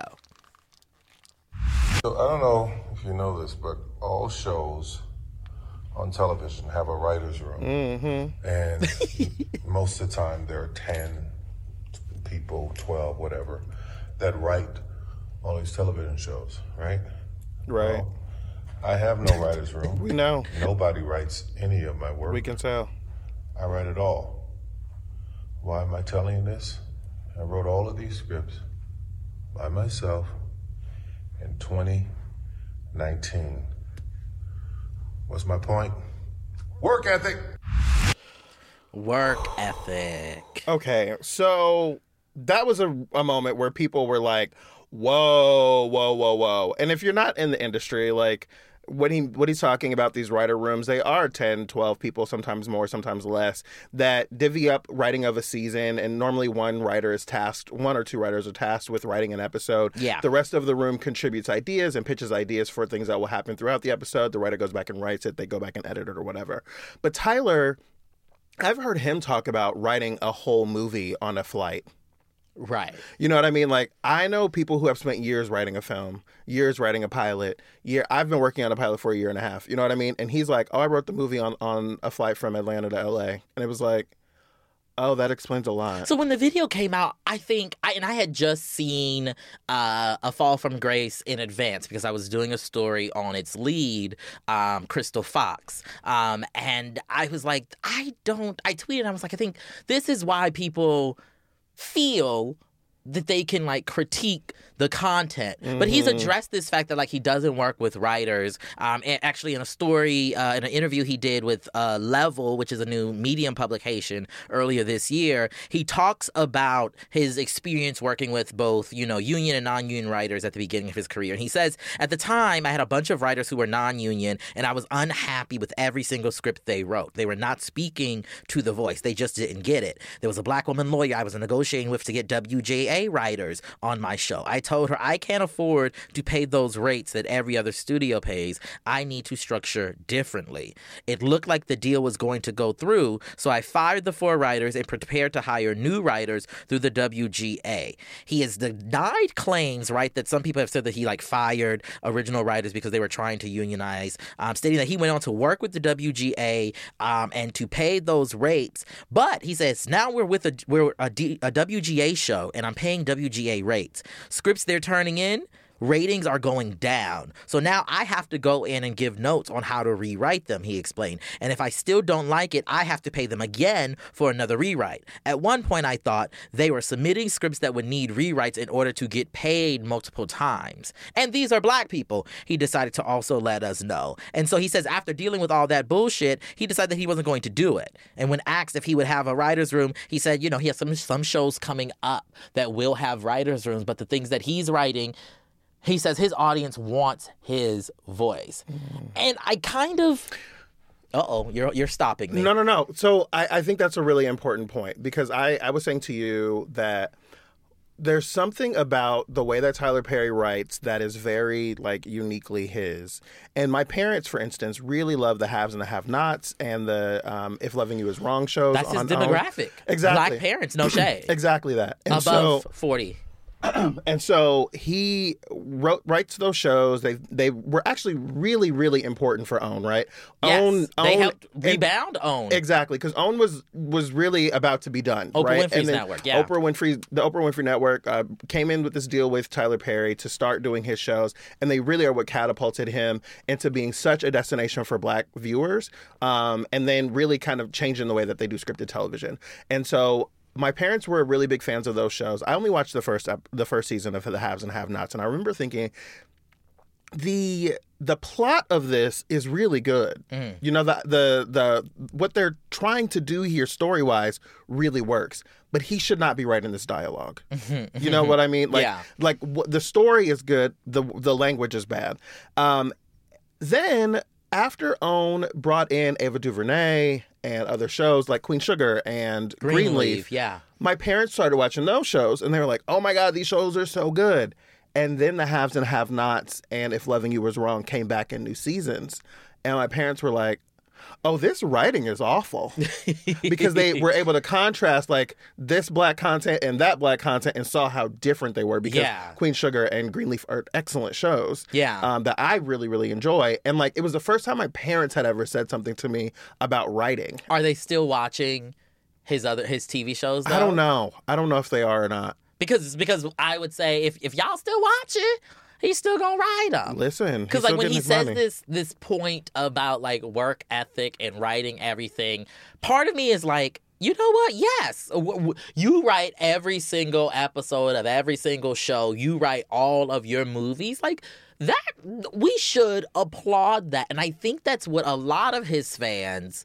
G: So I don't know if you know this, but all shows on television have a writer's room.
B: Mm-hmm.
G: And most of the time there are ten people, twelve, whatever, that write all these television shows, right?
B: Right.
G: Well, I have no writer's room.
B: We know.
G: Nobody writes any of my work.
B: We can tell.
G: I write it all. Why am I telling you this? I wrote all of these scripts by myself in twenty nineteen. What's my point? Work ethic.
A: Work ethic.
B: Okay, so that was a, a moment where people were like, whoa, whoa, whoa, whoa. And if you're not in the industry, like, when he what he's talking about, these writer rooms, they are ten, twelve people, sometimes more, sometimes less, that divvy up writing of a season. And normally one writer is tasked, one or two writers are tasked with writing an episode.
A: Yeah.
B: The rest of the room contributes ideas and pitches ideas for things that will happen throughout the episode. The writer goes back and writes it. They go back and edit it or whatever. But Tyler, I've heard him talk about writing a whole movie on a flight.
A: Right.
B: You know what I mean? Like, I know people who have spent years writing a film, years writing a pilot. Year I've been working on a pilot for a year and a half. You know what I mean? And he's like, oh, I wrote the movie on, on a flight from Atlanta to L A. And it was like, oh, that explains a lot.
A: So when the video came out, I think, I, and I had just seen uh, A Fall from Grace in advance because I was doing a story on its lead, um, Crystal Fox. Um, and I was like, I don't, I tweeted, I was like, I think this is why people feel that they can, like, critique the content. Mm-hmm. But he's addressed this fact that, like, he doesn't work with writers. Um, and actually, in a story, uh, in an interview he did with uh, Level, which is a new Medium publication earlier this year, he talks about his experience working with both, you know, union and non-union writers at the beginning of his career. And he says, at the time, I had a bunch of writers who were non-union, and I was unhappy with every single script they wrote. They were not speaking to the voice. They just didn't get it. There was a black woman lawyer I was negotiating with to get W J A writers on my show. I told her I can't afford to pay those rates that every other studio pays. I need to structure differently. It looked like the deal was going to go through, so I fired the four writers and prepared to hire new writers through the W G A. He has denied claims, right, that some people have said that he, like, fired original writers because they were trying to unionize, um, stating that he went on to work with the W G A um, and to pay those rates. But he says, now we're with a, we're a, D, a W G A show, and I'm paying W G A rates. Scripts they're turning in, ratings are going down. So now I have to go in and give notes on how to rewrite them, he explained. And if I still don't like it, I have to pay them again for another rewrite. At one point, I thought they were submitting scripts that would need rewrites in order to get paid multiple times. And these are black people, he decided to also let us know. And so he says after dealing with all that bullshit, he decided that he wasn't going to do it. And when asked if he would have a writer's room, he said, you know, he has some, some shows coming up that will have writer's rooms, but the things that he's writing, he says his audience wants his voice. Mm. And I kind of... Uh-oh, you're you're stopping me.
B: No, no, no. So I, I think that's a really important point because I, I was saying to you that there's something about the way that Tyler Perry writes that is very, like, uniquely his. And my parents, for instance, really love the Haves and the Have-Nots and the um, If Loving You Is Wrong shows.
A: That's his
B: on,
A: demographic.
B: On. Exactly.
A: Black parents, no shade.
B: Exactly that. And
A: Above
B: so,
A: forty.
B: And so he wrote writes those shows. They they were actually really, really important for OWN, right?
A: Yes,
B: OWN,
A: they
B: OWN,
A: helped rebound OWN.
B: Exactly, because OWN was was really about to be done.
A: Oprah
B: right?
A: Winfrey's
B: and then
A: network, yeah.
B: Oprah Winfrey, the Oprah Winfrey Network uh, came in with this deal with Tyler Perry to start doing his shows, and they really are what catapulted him into being such a destination for Black viewers, um, and then really kind of changing the way that they do scripted television. And so my parents were really big fans of those shows. I only watched the first ep- the first season of The Haves and Have-Nots, and I remember thinking, the the plot of this is really good. Mm. You know, the the the what they're trying to do here story wise really works. But he should not be writing this dialogue. You know what I mean? Like,
A: yeah.
B: like w- the story is good. the The language is bad. Um, then after OWN brought in Ava DuVernay and other shows like Queen Sugar and
A: Greenleaf,
B: Greenleaf,
A: yeah.
B: my parents started watching those shows, and they were like, oh my God, these shows are so good. And then the Haves and Have-Nots and If Loving You Was Wrong came back in new seasons. And my parents were like, oh, this writing is awful. Because they were able to contrast like this Black content and that Black content and saw how different they were. Because
A: yeah.
B: Queen Sugar and Greenleaf are excellent shows
A: yeah.
B: um, that I really, really enjoy. And like, it was the first time my parents had ever said something to me about writing.
A: Are they still watching his other his T V shows, though?
B: I don't know. I don't know if they are or not.
A: Because because I would say if, if y'all still watch it, he's still gonna ride them.
B: Listen,
A: because like when he says
B: money.
A: this this point about like work ethic and writing everything, part of me is like, you know what? Yes, you write every single episode of every single show. You write all of your movies. Like that, we should applaud that, and I think that's what a lot of his fans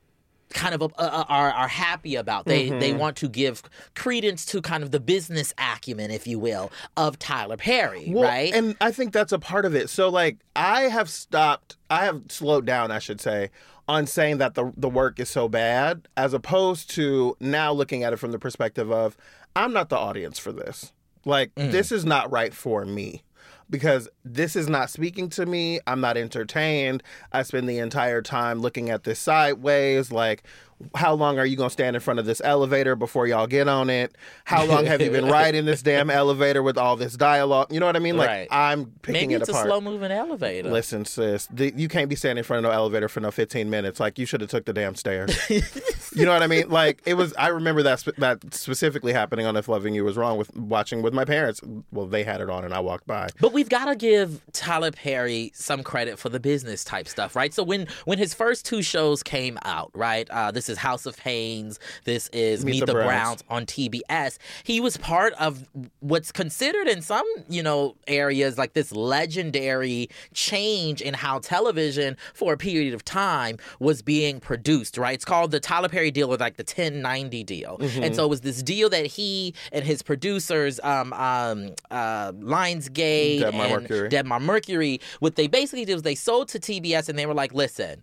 A: kind of uh, are are happy about. They mm-hmm. they want to give credence to kind of the business acumen, if you will, of Tyler Perry,
B: well,
A: right?
B: And I think that's a part of it. So like I have stopped, I have slowed down, I should say, on saying that the the work is so bad, as opposed to now looking at it from the perspective of I'm not the audience for this. Like mm. this is not right for me. Because this is not speaking to me. I'm not entertained. I spend the entire time looking at this sideways. Like, how long are you going to stand in front of this elevator before y'all get on it? How long have you been riding this damn elevator with all this dialogue? You know what I mean? Like,
A: right.
B: I'm picking
A: Maybe
B: it
A: it's
B: apart.
A: a slow-moving elevator.
B: Listen, sis, the, you can't be standing in front of no elevator for no fifteen minutes. Like, you should have took the damn stairs. You know what I mean? Like, it was, I remember that spe- that specifically happening on If Loving You Was Wrong with watching with my parents. Well, they had it on and I walked by.
A: But we've got to give Tyler Perry some credit for the business type stuff, right? So when, when his first two shows came out, right, uh, this is House of Pain, this is Meet, Meet the, the Browns. Browns on T B S. He was part of what's considered in some, you know, areas like this legendary change in how television for a period of time was being produced, right? It's called the Tyler Perry deal, or like the ten ninety deal. Mm-hmm. And so it was this deal that he and his producers, um, um, uh, Lionsgate
B: Debmar
A: and
B: Mercury.
A: Debmar Mercury, what they basically did was they sold to T B S and they were like, listen,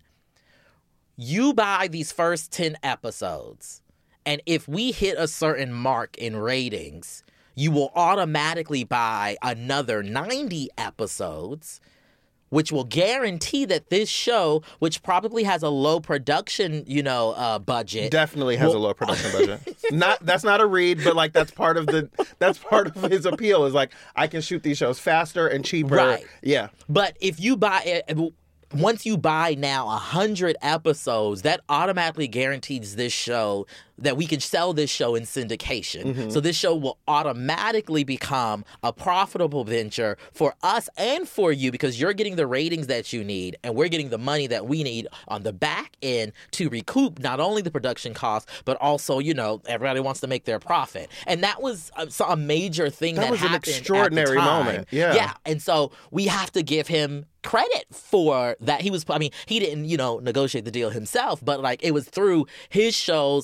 A: you buy these first ten episodes, and if we hit a certain mark in ratings, you will automatically buy another ninety episodes, which will guarantee that this show, which probably has a low production, you know, uh, budget,
B: definitely has
A: will...
B: a low production budget. Not that's not a read, but like that's part of the that's part of his appeal. Is like I can shoot these shows faster and cheaper.
A: Right.
B: Yeah.
A: But if you buy it. Once you buy now one hundred episodes, that automatically guarantees this show that we can sell this show in syndication. Mm-hmm. So this show will automatically become a profitable venture for us and for you, because you're getting the ratings that you need and we're getting the money that we need on the back end to recoup not only the production costs, but also, you know, everybody wants to make their profit. And that was a, a major thing that,
B: that was
A: happened
B: an extraordinary
A: at the time.
B: moment. Yeah.
A: Yeah. And so we have to give him credit for that. He was, I mean, he didn't, you know, negotiate the deal himself, but like it was through his shows and his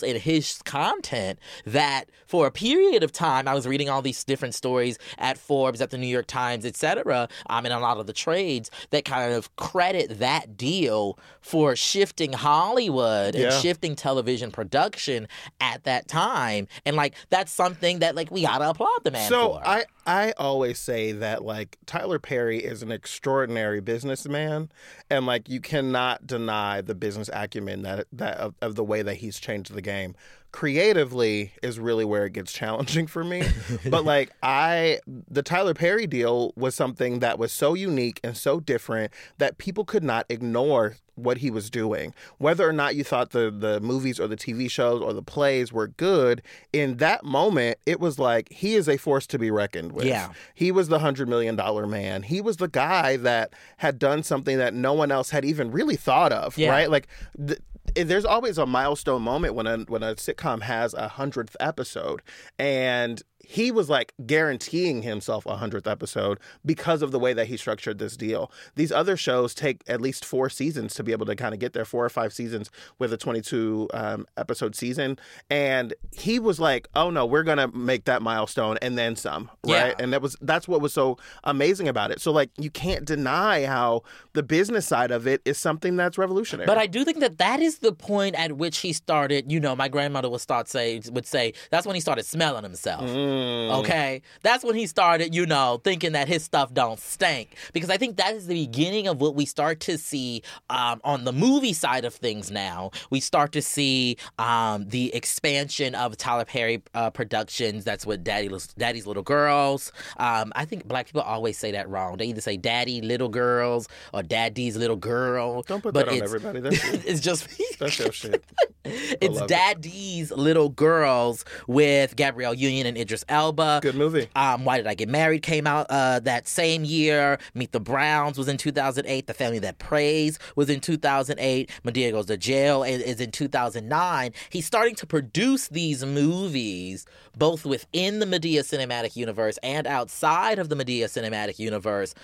A: polished content that for a period of time, I was reading all these different stories at Forbes, at the New York Times, et cetera, um, and a lot of the trades that kind of credit that deal for shifting Hollywood and
B: Yeah.
A: shifting television production at that time. And, like, that's something that, like, we gotta applaud the man
B: So
A: for.
B: I, I always say that, like, Tyler Perry is an extraordinary businessman, and, like, you cannot deny the business acumen that that of, of the way that he's changed the game. Creatively is really where it gets challenging for me. But, like, I the Tyler Perry deal was something that was so unique and so different that people could not ignore what he was doing. Whether or not you thought the, the movies or the T V shows or the plays were good, in that moment, it was like, he is a force to be reckoned with.
A: Yeah.
B: He was the one hundred million dollars man. He was the guy that had done something that no one else had even really thought of,
A: Yeah.
B: right? Like, th- there's always a milestone moment when a, when a sitcom has a hundredth episode, and he was like guaranteeing himself a hundredth episode because of the way that he structured this deal. These other shows take at least four seasons to be able to kind of get there, four or five seasons with a twenty-two um, episode season. And he was like, oh no, we're going to make that milestone and then some, right?
A: Yeah.
B: And that was, that's what was so amazing about it. So, like, you can't deny how the business side of it is something that's revolutionary.
A: But I do think that that is the point at which he started, you know, my grandmother would start say, would say, that's when he started smelling himself.
B: Mm.
A: Okay? That's when he started, you know, thinking that his stuff don't stink. Because I think that is the beginning of what we start to see um, on the movie side of things now. We start to see um, the expansion of Tyler Perry uh, Productions. That's what Daddy, Daddy's Little Girls. Um, I think black people always say that wrong. They either say Daddy Little Girls or Daddy's Little Girl.
B: Don't put
A: but
B: that on
A: it's-
B: everybody. That's you.
A: It's just...
B: That's your shit.
A: It's
B: love it.
A: Daddy's Little Girls with Gabrielle Union and Idris Elba.
B: Good movie.
A: Um, Why Did I Get Married came out uh, that same year. Meet the Browns was in two thousand eight. The Family That Prays was in two thousand eight. Madea Goes to Jail is, is in two thousand nine. He's starting to produce these movies both within the Madea Cinematic Universe and outside of the Madea Cinematic Universe.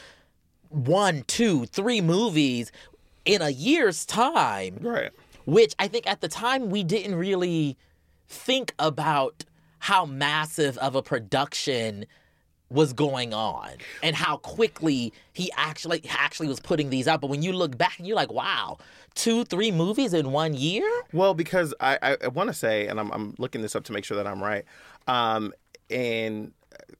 A: One, two, three movies in a year's time.
B: Right.
A: Which I think at the time we didn't really think about how massive of a production was going on and how quickly he actually actually was putting these out. But when you look back and you're like, wow, two, three movies in one year?
B: Well, because I, I, I want to say, and I'm, I'm looking this up to make sure that I'm right, um, and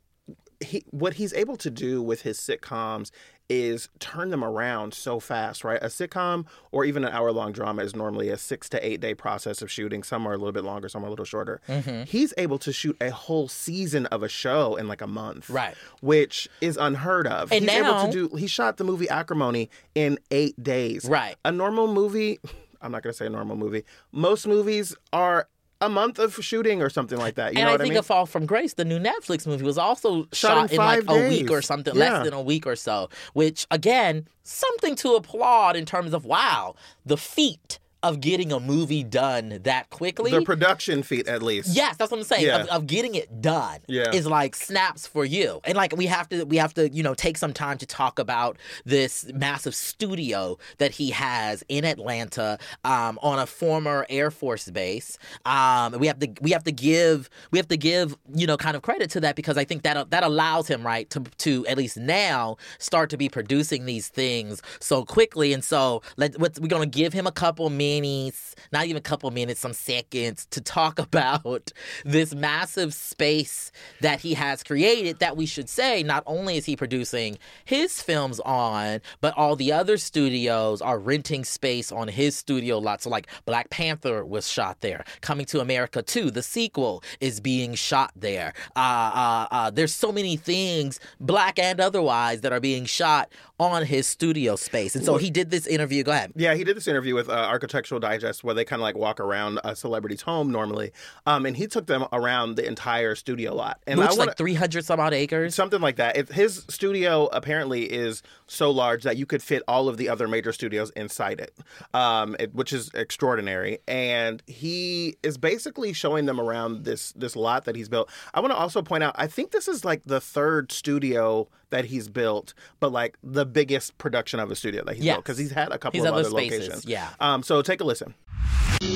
B: he, what he's able to do with his sitcoms is turn them around so fast, right? A sitcom or even an hour-long drama is normally a six to eight day process of shooting. Some are a little bit longer, some are a little shorter.
A: Mm-hmm.
B: He's able to shoot a whole season of a show in like a month,
A: Right.
B: Which is unheard of.
A: And
B: He's
A: now-
B: able to do. He shot the movie Acrimony in eight days.
A: Right.
B: A normal movie. I'm not going to say a normal movie. Most movies are a month of shooting or something like that. You
A: and
B: know
A: I
B: what
A: think
B: I mean?
A: A Fall from Grace, the new Netflix movie, was also
B: Shot
A: shot,
B: in
A: in like
B: five
A: a week
B: days.
A: or something,
B: Yeah.
A: less than a week or so, which, again, something to applaud in terms of, wow, the feat of getting a movie done that quickly.
B: The production feat, at least.
A: Yes, that's what I'm saying.
B: Yeah.
A: Of, of getting it done
B: Yeah.
A: is like snaps for you. And like we have to we have to, you know, take some time to talk about this massive studio that he has in Atlanta um, on a former Air Force base. Um, we have to we have to give we have to give, you know, kind of credit to that because I think that that allows him, right, to to at least now start to be producing these things so quickly. And so let we're going to give him a couple minutes, not even a couple minutes, some seconds to talk about this massive space that he has created that we should say not only is he producing his films on, but all the other studios are renting space on his studio lot. So like Black Panther was shot there. Coming to America two, the sequel, is being shot there. Uh, uh, uh, there's so many things, black and otherwise, that are being shot on his studio space. And so he did this interview. Go ahead.
B: Yeah, he did this interview with uh, Architectural Digest where they kind of like walk around a celebrity's home normally. Um, and he took them around the entire studio lot. And
A: Which
B: I
A: is
B: wanna,
A: like three hundred some odd acres.
B: Something like that. It, his studio apparently is so large that you could fit all of the other major studios inside it, um, it which is extraordinary. And he is basically showing them around this this lot that he's built. I want to also point out, I think this is like the third studio that he's built, but like the biggest production of a studio that he's
A: Yes.
B: built because he's had a couple
A: His
B: of
A: other
B: other
A: spaces,
B: locations.
A: yeah.
B: Um, so take a listen.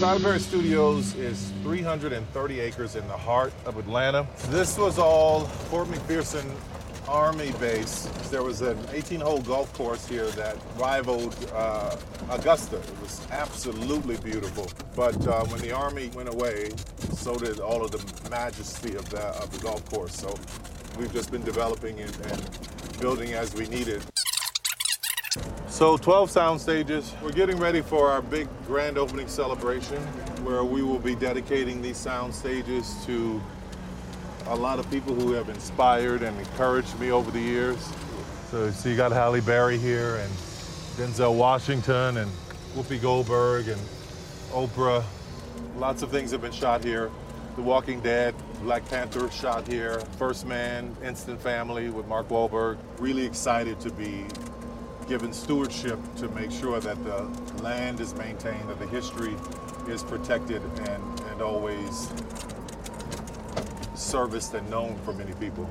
G: Tyler Perry Studios is three hundred thirty acres in the heart of Atlanta. This was all Fort McPherson Army base. There was an eighteen-hole golf course here that rivaled uh, Augusta. It was absolutely beautiful. But uh, when the Army went away, so did all of the majesty of the, of the golf course. So we've just been developing it and building as we needed. So twelve sound stages. We're getting ready for our big grand opening celebration where we will be dedicating these sound stages to a lot of people who have inspired and encouraged me over the years. So, so you got Halle Berry here and Denzel Washington and Whoopi Goldberg and Oprah. Lots of things have been shot here. The Walking Dead, Black Panther shot here. First Man, Instant Family with Mark Wahlberg. Really excited to be given stewardship to make sure that the land is maintained, that the history is protected and, and always serviced and known for many people.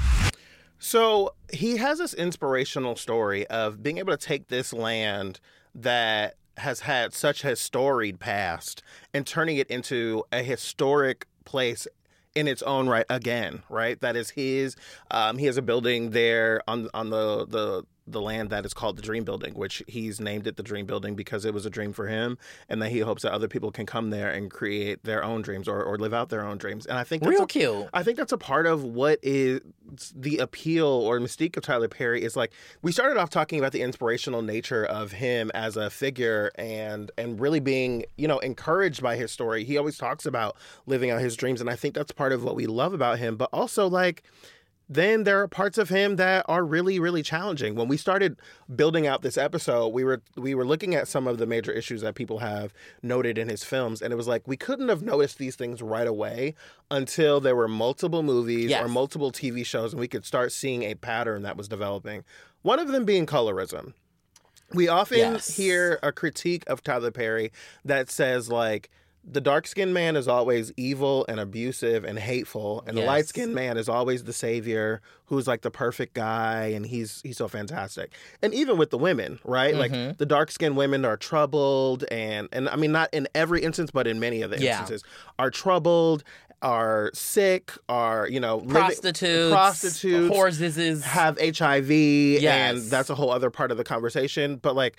B: So he has this inspirational story of being able to take this land that has had such a storied past and turning it into a historic place in its own right again, right? That is his. Um, he has a building there on on the the the land that is called the Dream Building, which he's named it the Dream Building because it was a dream for him, and that he hopes that other people can come there and create their own dreams or, or live out their own dreams. And I think that's
A: Real
B: a,
A: cute.
B: I think that's a part of what is the appeal or mystique of Tyler Perry is like, we started off talking about the inspirational nature of him as a figure and and really being, you know, encouraged by his story. He always talks about living out his dreams, and I think that's part of what we love about him, but also like, then there are parts of him that are really, really challenging. When we started building out this episode, we were we were looking at some of the major issues that people have noted in his films, and it was like we couldn't have noticed these things right away until there were multiple movies
A: Yes.
B: or multiple T V shows, and we could start seeing a pattern that was developing. One of them being colorism. We often
A: Yes.
B: hear a critique of Tyler Perry that says, like, the dark-skinned man is always evil and abusive and hateful, and
A: Yes.
B: the light-skinned man is always the savior who's like the perfect guy, and he's he's so fantastic. And even with the women, right?
A: Mm-hmm.
B: Like the dark-skinned women are troubled, and and I mean not in every instance, but in many of the
A: Yeah.
B: instances, are troubled, are sick, are you know living-
A: Prostitutes,
B: prostitutes,
A: horses,
B: have H I V,
A: Yes.
B: and that's a whole other part of the conversation. But like.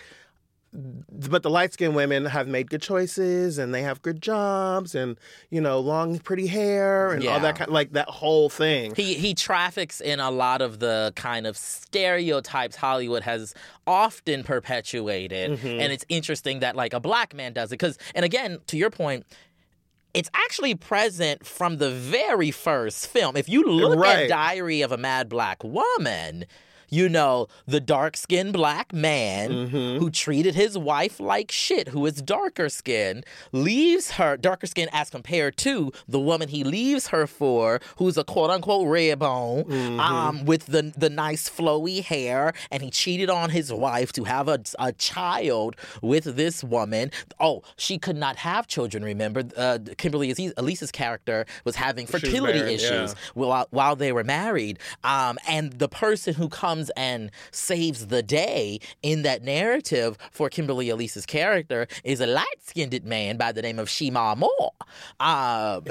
B: But the light-skinned women have made good choices, and they have good jobs, and you know, long, pretty hair, and all
A: Yeah.
B: that kind, like that whole thing.
A: He he traffics in a lot of the kind of stereotypes Hollywood has often perpetuated,
B: Mm-hmm.
A: and it's interesting that like a black man does it. Because, and again, to your point, it's actually present from the very first film. If you look
B: Right.
A: at Diary of a Mad Black Woman, you know, the dark-skinned black man
B: Mm-hmm.
A: who treated his wife like shit, who is darker skinned, leaves her, darker skinned as compared to the woman he leaves her for, who's a quote-unquote red bone,
B: Mm-hmm.
A: um, with the the nice flowy hair, and he cheated on his wife to have a, a child with this woman. Oh, she could not have children, remember? Uh, Kimberly Elise's character was having fertility
B: barren,
A: issues
B: yeah.
A: while, while they were married. Um, and the person who comes and saves the day in that narrative for Kimberly Elise's character is a light-skinned man by the name of Shema Moore. Um,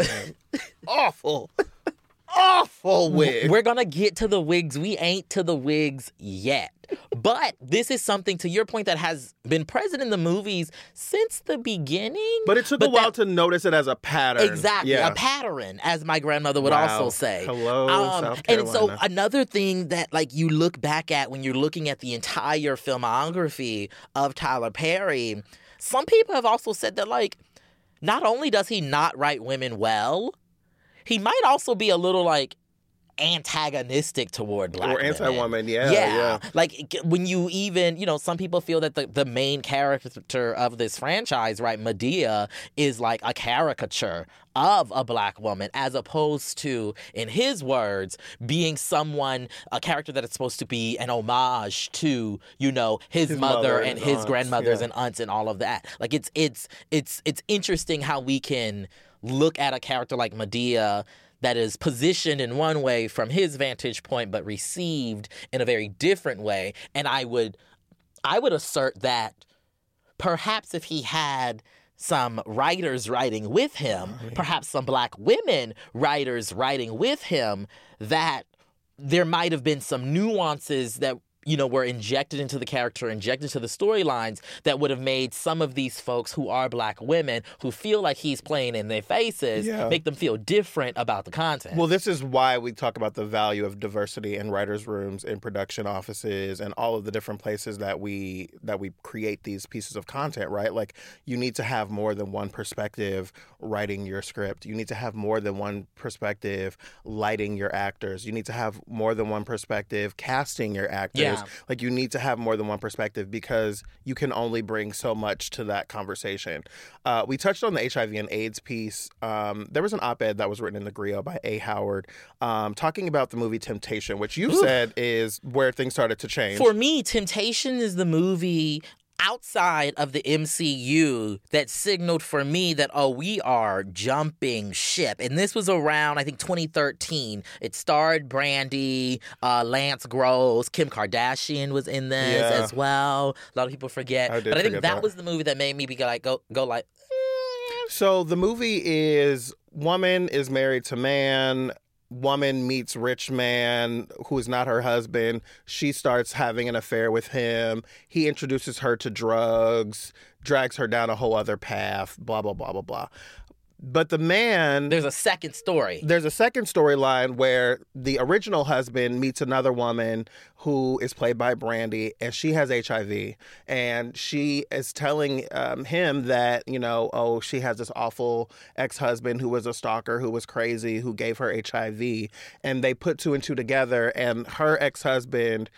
B: Awful, awful wig.
A: we're gonna get to the wigs. We ain't to the wigs yet. But this is something, to your point, that has been present in the movies since the beginning.
B: But it took a while
A: that-
B: to notice it as a pattern.
A: Exactly,
B: Yeah.
A: a pattern, as my grandmother would
B: Wow.
A: also say.
B: Hello, South
A: And so
B: Carolina.
A: another thing that like you look back at when you're looking at the entire filmography of Tyler Perry, some people have also said that like not only does he not write women well, he might also be a little like antagonistic toward black
B: Or
A: women.
B: anti-woman, yeah,
A: yeah.
B: yeah.
A: Like when you even, you know, some people feel that the, the main character of this franchise, right, Medea, is like a caricature of a black woman, as opposed to, in his words, being someone, a character that is supposed to be an homage to, you know, his,
B: His
A: mother,
B: mother
A: and
B: and
A: his
B: aunts,
A: grandmothers
B: yeah.
A: and aunts and all of that. Like it's it's it's it's interesting how we can look at a character like Medea that is positioned in one way from his vantage point, but received in a very different way. And I would, I would assert that perhaps if he had some writers writing with him, perhaps some black women writers writing with him, that there might have been some nuances that, you know, were injected into the character, injected into the storylines that would have made some of these folks who are black women who feel like he's playing in their faces,
B: Yeah.
A: make them feel different about the content.
B: Well, this is why we talk about the value of diversity in writers' rooms, in production offices, and all of the different places that we that we create these pieces of content, right? Like, you need to have more than one perspective writing your script. You need to have more than one perspective lighting your actors. You need to have more than one perspective casting your actors.
A: Yeah.
B: Like, you need to have more than one perspective because you can only bring so much to that conversation. Uh, we touched on the H I V and AIDS piece. Um, there was an op-ed that was written in the Griot by A. Howard um, talking about the movie Temptation, which you've
A: Oof.
B: said is where things started to change.
A: For me, Temptation is the movie outside of the M C U that signaled for me that, oh, we are jumping ship. And this was around, I think, twenty thirteen. It starred Brandy, uh, Lance Gross, Kim Kardashian was in this
B: Yeah.
A: as well. A lot of people forget.
B: I did
A: but I think
B: forget
A: that,
B: that.
A: was the movie that made me be like, go, go like, mm.
B: So the movie is woman is married to man. Woman meets rich man who is not her husband. She starts having an affair with him. He introduces her to drugs, drags her down a whole other path, blah, blah, blah, blah, blah. But the man...
A: There's a second story.
B: There's a second storyline where the original husband meets another woman who is played by Brandy, and she has H I V. And she is telling um, him that, you know, oh, she has this awful ex-husband who was a stalker, who was crazy, who gave her H I V. And they put two and two together, and her ex-husband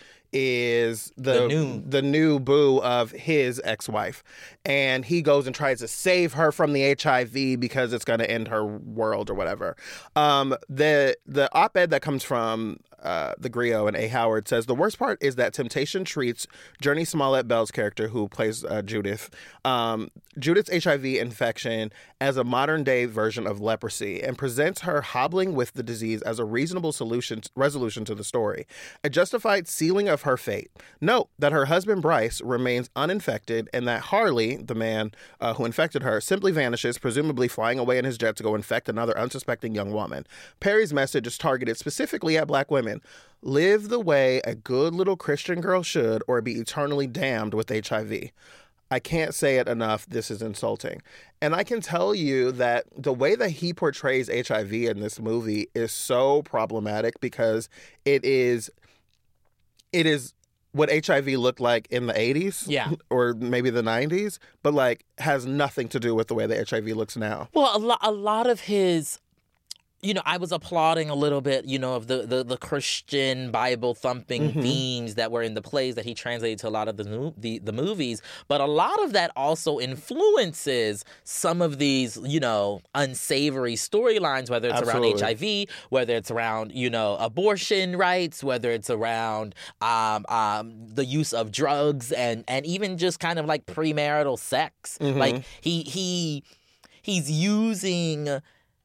B: is the,
A: The new-
B: the new boo of his ex-wife. And he goes and tries to save her from the H I V because it's going to end her world or whatever. Um, the the op-ed that comes from uh, the Griot and A. Howard says, the worst part is that Temptation treats Journey Smollett Bell's character, who plays uh, Judith, um, Judith's H I V infection as a modern-day version of leprosy and presents her hobbling with the disease as a reasonable solution resolution to the story. A justified sealing of her fate. Note that her husband, Bryce, remains uninfected and that Harley, the man uh, who infected her, simply vanishes, presumably flying away in his jet to go infect another unsuspecting young woman. Perry's message is targeted specifically at black women. Live the way a good little Christian girl should or be eternally damned with H I V. I can't say it enough. This is insulting. And I can tell you that the way that he portrays H I V in this movie is so problematic because it is, it is what H I V looked like in the eighties,
A: Yeah.
B: or maybe the nineties, but like has nothing to do with the way that H I V looks now.
A: Well, a, lo- a lot of his, you know, I was applauding a little bit, you know, of the, the, the Christian Bible thumping
B: Mm-hmm.
A: themes that were in the plays that he translated to a lot of the, mo- the the movies. But a lot of that also influences some of these, you know, unsavory storylines, whether it's around
B: Absolutely.
A: H I V, whether it's around, you know, abortion rights, whether it's around um, um, the use of drugs and, and even just kind of like premarital sex.
B: Mm-hmm.
A: Like he he he's using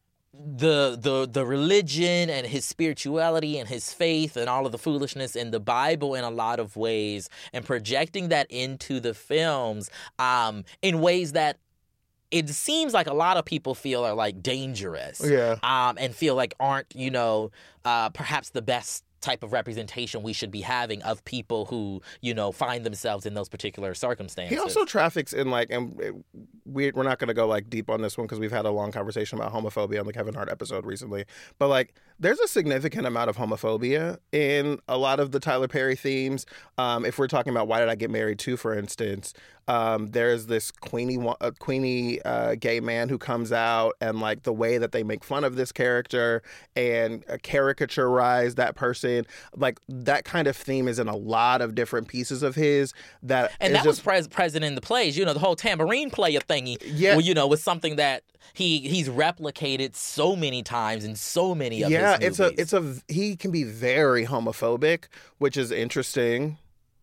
A: the the the religion and his spirituality and his faith and all of the foolishness in the Bible in a lot of ways and projecting that into the films um, in ways that it seems like a lot of people feel are like dangerous,
B: Yeah.
A: um, and feel like aren't, you know, uh, perhaps the best type of representation we should be having of people who, you know, find themselves in those particular circumstances.
B: He also traffics in like, and it- we, we're not going to go like deep on this one because we've had a long conversation about homophobia on the Kevin Hart episode recently. But like, there's a significant amount of homophobia in a lot of the Tyler Perry themes. Um, if we're talking about Why Did I Get Married To, for instance, um, there's this Queenie, uh, Queenie uh, gay man who comes out, and like the way that they make fun of this character and uh, caricaturize that person, like that kind of theme is in a lot of different pieces of his. That
A: And
B: is
A: that
B: just,
A: was pres- present in the plays. You know, the whole tambourine player thingy,
B: Yeah.
A: well, you know, was something that he he's replicated so many times in so many of
B: yeah,
A: his
B: it's
A: movies.
B: a it's a he can be very homophobic, which is interesting.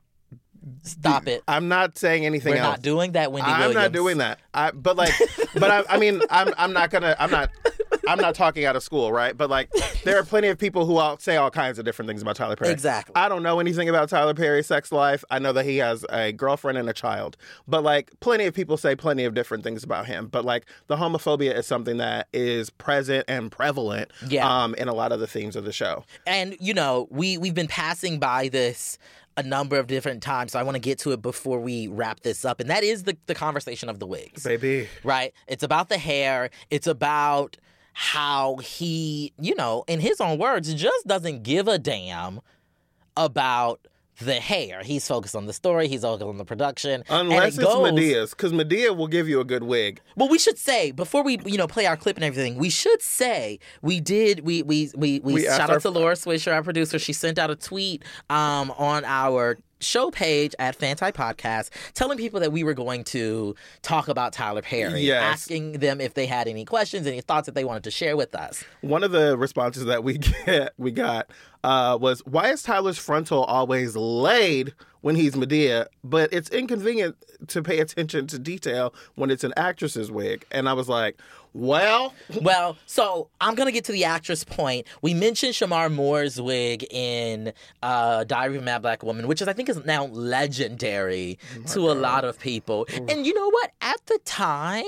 A: Stop it.
B: I'm not saying anything
A: We're
B: else.
A: not doing that, Wendy
B: I'm
A: Williams.
B: not doing that. I, but like, but I, I mean, I'm I'm not gonna. I'm not. I'm not talking out of school, right? But like, there are plenty of people who all say all kinds of different things about Tyler Perry.
A: Exactly.
B: I don't know anything about Tyler Perry's sex life. I know that he has a girlfriend and a child. But like, plenty of people say plenty of different things about him. But like, the homophobia is something that is present and prevalent
A: yeah.
B: um, in a lot of the themes of the show.
A: And, you know, we, we've been passing by this a number of different times, so I want to get to it before we wrap this up. And that is the, the conversation of the wigs.
B: Baby.
A: Right? It's about the hair. It's about how he, you know, in his own words, just doesn't give a damn about the hair. He's focused on the story. He's focused on the production.
B: Unless
A: it
B: it's
A: goes,
B: Medea's, because Medea will give you a good wig.
A: Well, we should say, before we, you know, play our clip and everything, we should say we did, we we we, we,
B: We
A: shout
B: asked
A: out
B: our-
A: to Laura Swisher, our producer. She sent out a tweet um, on our show page at Fanti Podcast telling people that we were going to talk about Tyler Perry,
B: Yes.
A: asking them if they had any questions, any thoughts that they wanted to share with us.
B: One of the responses that we get, we got uh, was, why is Tyler's frontal always laid when he's Medea, but it's inconvenient to pay attention to detail when it's an actress's wig? And I was like, well...
A: Well, so I'm going to get to the actress point. We mentioned Shamar Moore's wig in uh, Diary of a Mad Black Woman, which is, I think, is now legendary
B: Oh
A: to a lot of people. And you know what? At the time,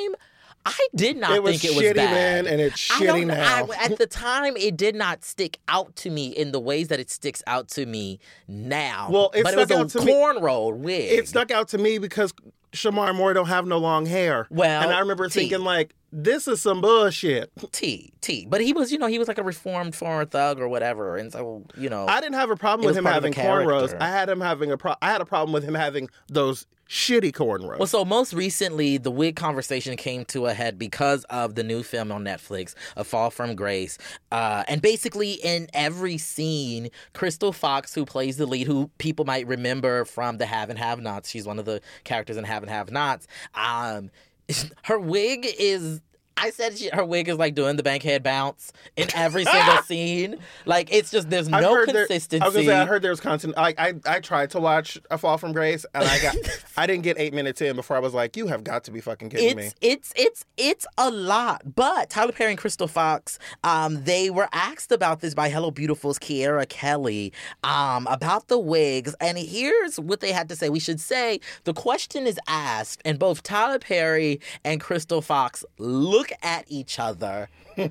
A: I did not
B: It was
A: think it was
B: shitty
A: bad.
B: then, and it's
A: I
B: shitty
A: don't-
B: now.
A: I- at the time, it did not stick out to me in the ways that it sticks out to me now.
B: Well, it
A: but it was
B: stuck
A: a
B: out to me-
A: cornrowed wig.
B: It stuck out to me because Shamar Moore don't have no long hair.
A: Well,
B: and I remember
A: T.
B: thinking, like, this is some bullshit.
A: T, T. But he was, you know, he was like a reformed foreign thug or whatever. And so, you know.
B: I didn't have a problem
A: It
B: with
A: was
B: him
A: part of the
B: having cornrows.
A: character.
B: I had him having a pro- I had a problem with him having those shitty cornrows.
A: Well, so most recently, the wig conversation came to a head because of the new film on Netflix, A Fall from Grace. Uh, and basically, in every scene, Crystal Fox, who plays the lead, who people might remember from The Have and Have Nots, she's one of the characters in Have and Have Nots, um, her wig is... I said she, her wig is like doing the Bankhead bounce in every single scene. Like, it's just, there's
B: I've
A: no
B: heard there-
A: consistency.
B: I was gonna say, I heard there was content. Like, I, I tried to watch A Fall from Grace, and I got, I didn't get eight minutes in before I was like, you have got to be fucking kidding me.
A: It's it's it's it's a lot. But Tyler Perry and Crystal Fox, um, they were asked about this by Hello Beautiful's Kiera Kelly, um, about the wigs, and here's what they had to say. We should say the question is asked, and both Tyler Perry and Crystal Fox look at each other,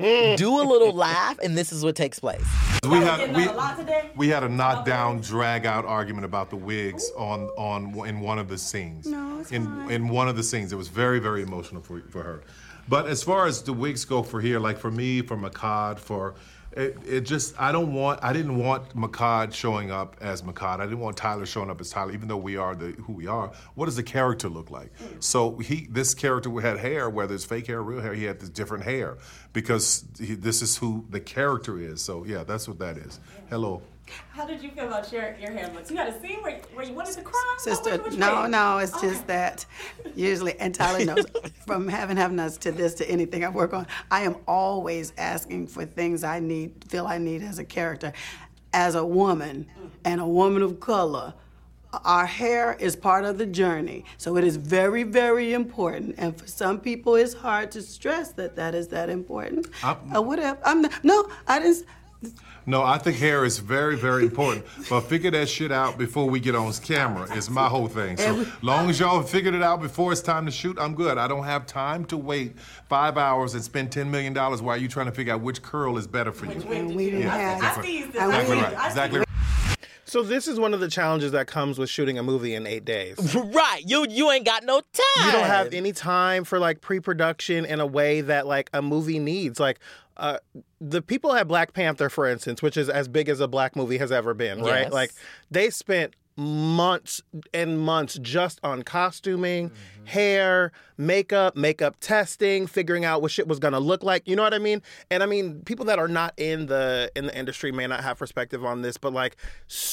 A: do a little laugh, and this is what takes place.
H: We had we, we had a knockdown, drag out argument about the wigs on on in one of the scenes.
I: No, it's
H: in
I: fine.
H: in one of the scenes, it was very very emotional for for her. But as far as the wigs go for here, like for me, for Makad, for it, it just I don't want I didn't want Makad showing up as Makad. I didn't want Tyler showing up as Tyler, even though we are the who we are. What does the character look like? So he this character had hair, whether it's fake hair or real hair, he had this different hair because he, this is who the character is. So yeah, that's what that is. Hello.
I: How did you feel about your, your hair looks? You had a scene where, where you wanted to cry?
J: Sister,
I: What- which
J: no,
I: way?
J: no, it's
I: Okay.
J: just that usually, and Tyler knows, from having having us to this to anything I work on, I am always asking for things I need, feel I need as a character. As a woman and a woman of color, our hair is part of the journey. So it is very, very important. And for some people, it's hard to stress that that is that important.
H: I'm-
J: uh, whatever. I'm not, no, I didn't.
H: No, I think hair is very, very important. But figure that shit out before we get on camera is my whole thing. So long as y'all have figured it out before it's time to shoot, I'm good. I don't have time to wait five hours and spend ten million dollars while you trying to figure out which curl is better for you.
J: And we didn't
H: Yeah,
J: have.
H: exactly.
I: I see this.
J: And
H: Exactly
J: we-
H: right. Exactly right.
B: So this is one of the challenges that comes with shooting a movie in eight days.
A: Right, you you ain't got no time.
B: You don't have any time for like pre-production in a way that like a movie needs. Like uh, the people at Black Panther, for instance, which is as big as a black movie has ever been, right?
A: Yes.
B: Like they spent months and months just on costuming,
A: Mm-hmm.
B: hair, makeup, makeup testing, figuring out what shit was gonna look like. You know what I mean? And I mean, people that are not in the in the industry may not have perspective on this, but like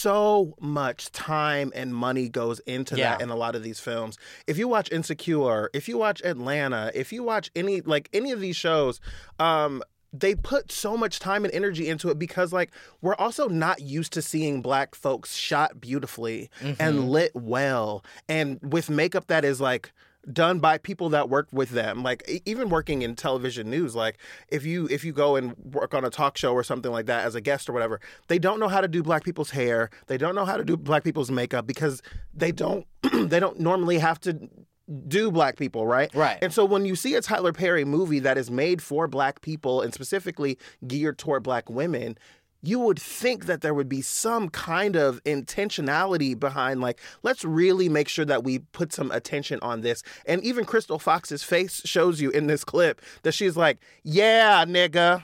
B: so much time and money goes into
A: Yeah.
B: that in a lot of these films. If you watch Insecure, if you watch Atlanta, if you watch any like any of these shows, um, they put so much time and energy into it because like we're also not used to seeing black folks shot beautifully and lit well and with makeup that is like done by people that worked with them. Like e- even working in television news, like if you if you go and work on a talk show or something like that as a guest or whatever, they don't know how to do black people's hair. They don't know how to do black people's makeup because they don't they don't normally have to do black people, right?
A: Right.
B: And so when you see a Tyler Perry movie that is made for black people and specifically geared toward black women, you would think that there would be some kind of intentionality behind, like, let's really make sure that we put some attention on this. And even Crystal Fox's face shows you in this clip that she's like, yeah, nigga.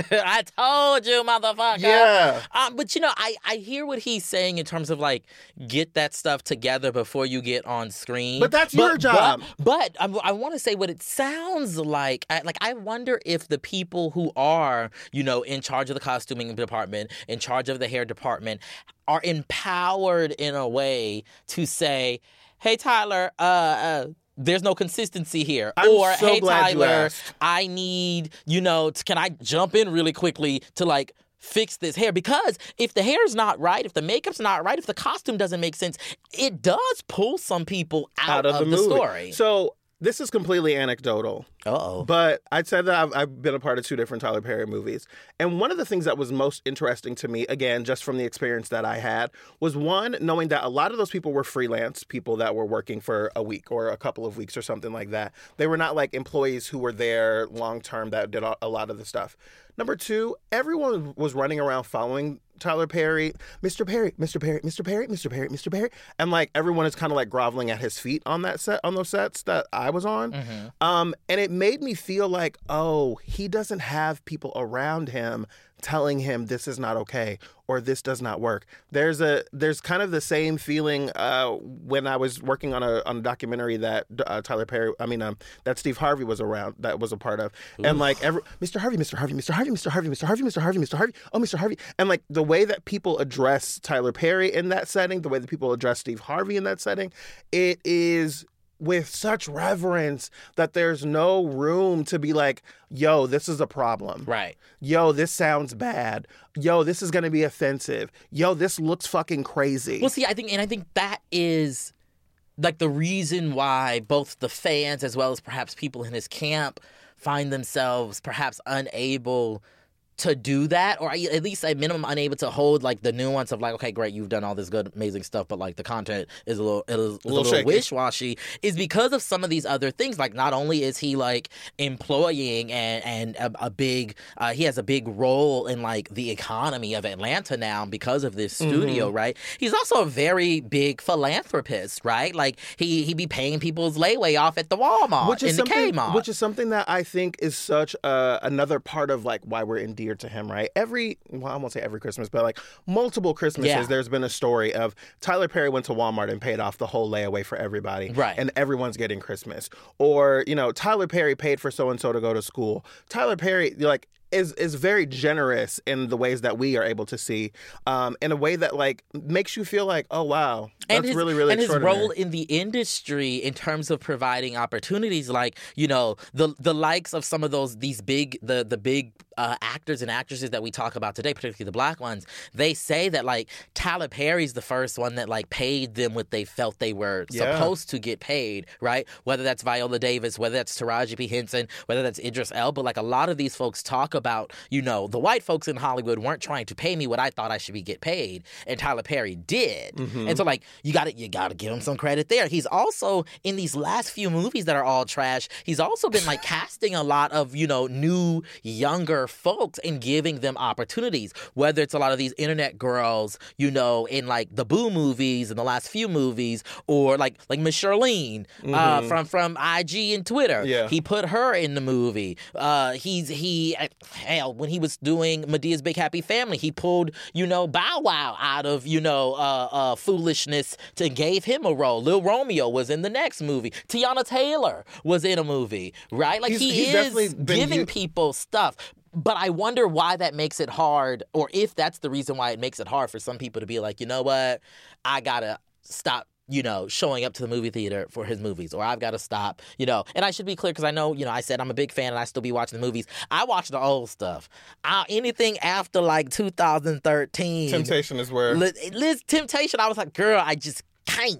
A: I told you, motherfucker.
B: Yeah.
A: Um, but, you know, I, I hear what he's saying in terms of, like, get that stuff together before you get on screen.
B: But that's your job.
A: But, but I, I want to say what it sounds like. I, like, I wonder if the people who are, you know, in charge of the costuming department, in charge of the hair department, are empowered in a way to say, hey, Tyler, uh, uh, there's no consistency here.
B: I'm
A: or,
B: so
A: hey,
B: glad you
A: Tyler,
B: asked.
A: I need, you know, t- can I jump in really quickly to, like, fix this hair? Because if the hair's not right, if the makeup's not right, if the costume doesn't make sense, it does pull some people out,
B: out of,
A: of
B: the,
A: the
B: movie.
A: story.
B: So this is completely anecdotal.
A: Uh-oh.
B: But I'd say that I've, I've been a part of two different Tyler Perry movies. And one of the things that was most interesting to me, again, just from the experience that I had, was one, knowing that a lot of those people were freelance people that were working for a week or a couple of weeks or something like that. They were not like employees who were there long term that did a lot of the stuff. Number two, everyone was running around following Tyler Perry, Mister Perry, Mister Perry, Mister Perry, Mister Perry, Mister Perry. And like everyone is kind of like groveling at his feet on that set, on those sets that I was on.
A: Mm-hmm.
B: Um, and it made me feel like, oh, he doesn't have people around him telling him this is not okay or this does not work. There's a there's kind of the same feeling uh, when I was working on a on a documentary that uh, Tyler Perry, I mean, um, that Steve Harvey was around, that was a part of, Oof. and like every Mister Harvey, Mister Harvey, Mister Harvey, Mister Harvey, Mister Harvey, Mister Harvey, Mister Harvey, oh Mister Harvey, and like the way that people address Tyler Perry in that setting, the way that people address Steve Harvey in that setting, it is with such reverence that there's no room to be like, yo, this is a problem.
A: Right.
B: Yo, this sounds bad. Yo, this is going to be offensive. Yo, this looks fucking crazy.
A: Well, see, I think, and I think that is like the reason why both the fans as well as perhaps people in his camp find themselves perhaps unable to do that, or at least at minimum unable to hold like the nuance of like, okay, great, you've done all this good, amazing stuff, but like the content is a little, it is, is a little, little wish-washy, is because of some of these other things. Like not only is he like employing and and a, a big, uh, he has a big role in like the economy of Atlanta now because of this studio, mm-hmm. right? He's also a very big philanthropist, right? Like he he be paying people's layaway off at the Walmart,
B: which is
A: in the Kmart,
B: which is something that I think is such a, another part of like why we're endeared to him, right? Every, well, I won't say every Christmas, but like multiple Christmases, yeah. there's been a story of Tyler Perry went to Walmart and paid off the whole layaway for everybody.
A: Right.
B: And everyone's getting Christmas. Or, you know, Tyler Perry paid for so-and-so to go to school. Tyler Perry, like, is is very generous in the ways that we are able to see, um, in a way that like makes you feel like, oh wow, that's
A: and his,
B: really really
A: and his
B: extraordinary.
A: role in the industry in terms of providing opportunities, like you know the the likes of some of those these big the the big uh, actors and actresses that we talk about today, particularly the black ones. They say that like Tyler Perry's the first one that like paid them what they felt they were yeah. supposed to get paid, right? Whether that's Viola Davis, whether that's Taraji P. Henson, whether that's Idris Elba, like a lot of these folks talk about, you know, the white folks in Hollywood weren't trying to pay me what I thought I should be get paid, and Tyler Perry did. Mm-hmm. And so, like, you got to you got to give him some credit there. He's also in these last few movies that are all trash. He's also been like casting a lot of, you know, new younger folks and giving them opportunities. Whether it's a lot of these internet girls, you know, in like the Boo movies and the last few movies, or like like Miss Charlene mm-hmm. uh, from from I G and Twitter.
B: Yeah.
A: He put her in the movie. Uh, he's he hell when he was doing Medea's Big Happy Family, he pulled, you know, Bow Wow out of, you know, uh, uh, foolishness to gave him a role. Lil Romeo was in the next movie. Tiana Taylor was in a movie, right? Like
B: he's,
A: he
B: he's
A: is giving u- people stuff. But I wonder why that makes it hard, or if that's the reason why it makes it hard for some people to be like, you know what, I gotta stop, you know, showing up to the movie theater for his movies, or I've got to stop, you know. And I should be clear because I know, you know, I said I'm a big fan and I still be watching the movies. I watch the old stuff. I, anything after like two thousand thirteen.
B: Temptation is where.
A: Liz, Liz Temptation, I was like, girl, I just can't.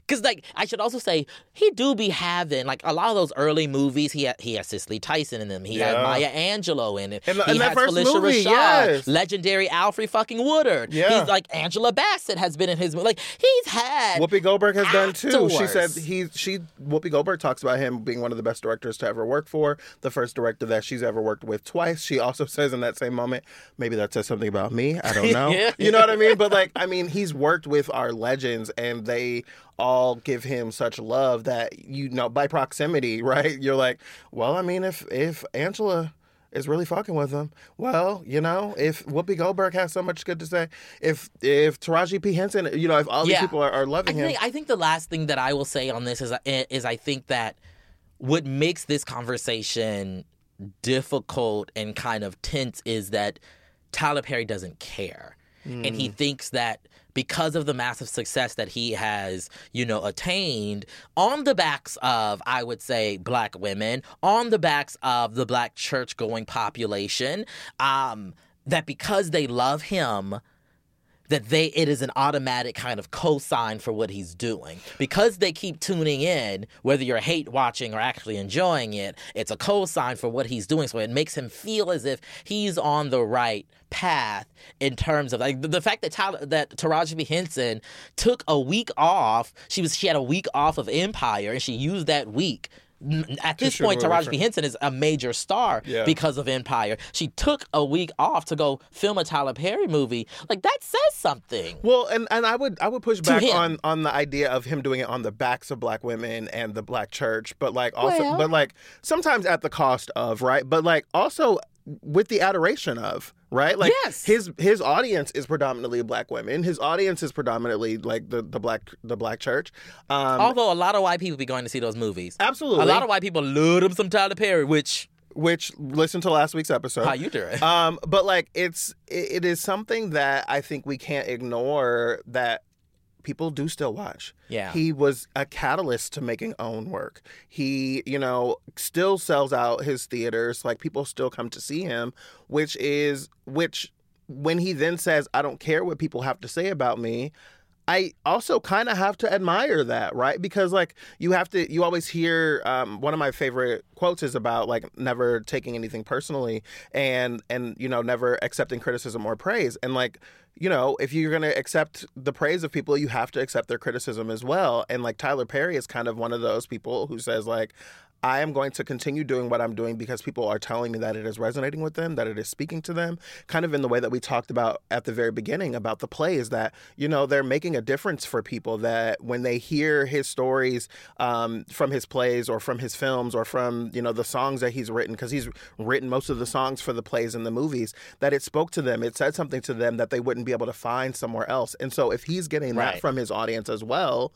A: Because, like, I should also say, he do be having, like, a lot of those early movies, he had, he had Cicely Tyson in them. He
B: Yeah.
A: had Maya Angelou in it.
B: In the-
A: he
B: in that
A: has
B: first
A: Felicia
B: movie,
A: Rashad,
B: yes.
A: legendary Alfred fucking Woodard.
B: Yeah.
A: He's, like, Angela Bassett has been in his movie. Like, he's had
B: Whoopi Goldberg has done too. She
A: actors.
B: said he she Whoopi Goldberg talks about him being one of the best directors to ever work for, the first director that she's ever worked with twice. She also says in that same moment, maybe that says something about me. I don't know.
A: Yeah.
B: You know what I mean? But like, I mean, he's worked with our legends, and they all give him such love that, you know, by proximity, right? You're like, well, I mean, if if Angela is really fucking with him, well, you know, if Whoopi Goldberg has so much good to say, if if Taraji P. Henson, you know, if all these
A: Yeah.
B: people are, are loving
A: I
B: him.
A: think, I think the last thing that I will say on this is is I think that what makes this conversation difficult and kind of tense is that Tyler Perry doesn't care. Mm. And he thinks that because of the massive success that he has, you know, attained on the backs of, I would say, black women, on the backs of the black church-going population, um, that because they love him, that they it is an automatic kind of cosign for what he's doing. Because they keep tuning in, whether you're hate watching or actually enjoying it, it's a cosign for what he's doing. So it makes him feel as if he's on the right path in terms of like the, the fact that Tyler, that Taraji P. Henson took a week off. She was she had a week off of Empire, and she used that week. At this point, Taraji P. Henson is a major star
B: Yeah.
A: because of Empire. She took a week off to go film a Tyler Perry movie. Like, that says something.
B: Well, and, and I would I would push
A: To
B: back
A: him.
B: on on the idea of him doing it on the backs of black women and the black church, but like also,
A: Well.
B: but like sometimes at the cost of, right? But like also with the adoration of, right? Like
A: Yes.
B: his his audience is predominantly black women. His audience is predominantly like the, the black the black church. Um,
A: Although a lot of white people be going to see those movies.
B: Absolutely.
A: A lot of white people love them some Tyler Perry, which...
B: which listen to last week's episode.
A: How you doing?
B: Um, but like it's it, it is something that I think we can't ignore, that people do still watch.
A: Yeah.
B: He was a catalyst to making own work. He, you know, still sells out his theaters. Like, people still come to see him, which is which when he then says, I don't care what people have to say about me, I also kind of have to admire that, right? Because, like, you have to, you always hear, um, one of my favorite quotes is about, like, never taking anything personally and, and, you know, never accepting criticism or praise. And, like, you know, if you're going to accept the praise of people, you have to accept their criticism as well. And, like, Tyler Perry is kind of one of those people who says, like, I am going to continue doing what I'm doing because people are telling me that it is resonating with them, that it is speaking to them, kind of in the way that we talked about at the very beginning about the plays, that, you know, they're making a difference for people, that when they hear his stories um, from his plays or from his films or from, you know, the songs that he's written, because he's written most of the songs for the plays and the movies, that it spoke to them. It said something to them that they wouldn't be able to find somewhere else. And so if he's getting that
A: Right.
B: from his audience as well,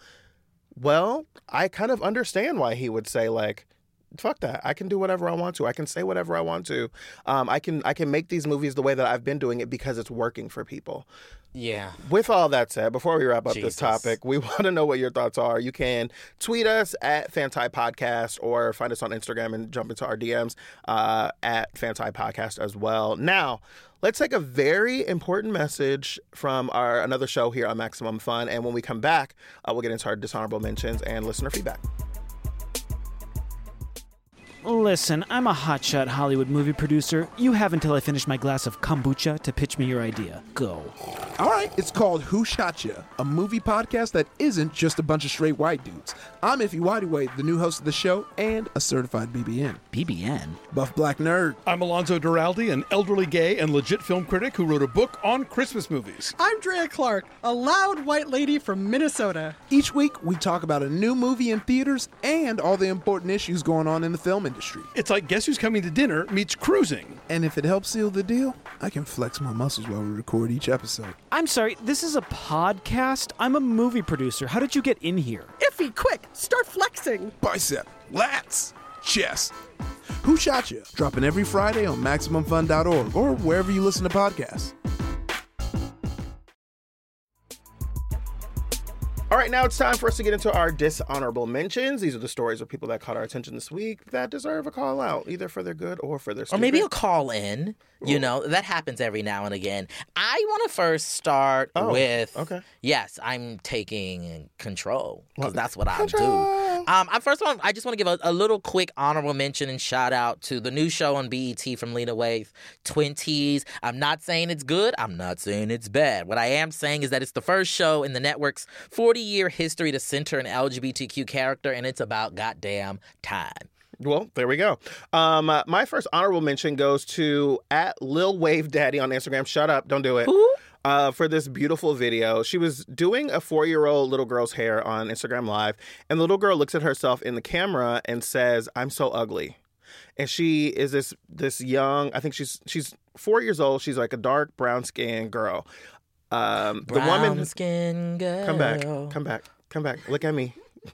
B: well, I kind of understand why he would say, like, fuck that. I can do whatever I want to. I can say whatever I want to. Um, I can I can make these movies the way that I've been doing it because it's working for people.
A: Yeah.
B: With all that said, before we wrap up
A: Jesus.
B: this topic, we want to know what your thoughts are. You can tweet us at Fantai Podcast or find us on Instagram and jump into our D Ms uh, at Fantai Podcast as well. Now, let's take a very important message from our another show here on Maximum Fun. And when we come back, uh, we'll get into our dishonorable mentions and listener feedback.
K: Listen, I'm a hotshot Hollywood movie producer. You have until I finish my glass of kombucha to pitch me your idea. Go.
L: All right, it's called Who Shot Ya, a movie podcast that isn't just a bunch of straight white dudes. I'm Ify Whiteway, the new host of the show and a certified B B N.
K: B B N?
L: Buff Black Nerd.
M: I'm Alonzo Duralde, an elderly gay and legit film critic who wrote a book on Christmas movies.
N: I'm Drea Clark, a loud white lady from Minnesota.
L: Each week, we talk about a new movie in theaters and all the important issues going on in the film industry.
M: It's like Guess Who's Coming to Dinner meets cruising.
L: And if it helps seal the deal, I can flex my muscles while we record each episode.
K: I'm sorry, this is a podcast? I'm a movie producer. How did you get in here?
N: Ify, quick, start flexing.
L: Bicep, lats, chest. Who Shot Ya? Dropping every Friday on Maximum Fun dot org or wherever you listen to podcasts.
B: All right, now it's time for us to get into our dishonorable mentions. These are the stories of people that caught our attention this week that deserve a call out, either for their good or for their stupid.
A: Or maybe a call in. You know, that happens every now and again. I want to first start
B: Oh,
A: with,
B: okay.
A: yes, I'm taking control, because that's what I
B: Control.
A: do. Um, I first one, I just want to give a, a little quick honorable mention and shout out to the new show on B E T from Lena Waithe, Twenties. I'm not saying it's good. I'm not saying it's bad. What I am saying is that it's the first show in the network's forty-year history to center an L G B T Q character, and it's about goddamn time.
B: Well, there we go. Um, uh, my first honorable mention goes to at Lil Wave Daddy on Instagram. Shut up. Don't do it.
A: Who?
B: Uh, for this beautiful video. She was doing a four-year-old little girl's hair on Instagram Live, and the little girl looks at herself in the camera and says, "I'm so ugly." And she is this this young, I think she's she's four years old. She's like a dark brown skinned girl. Um, the woman,
A: Brown skin girl.
B: come back, come back, come back. Look at me.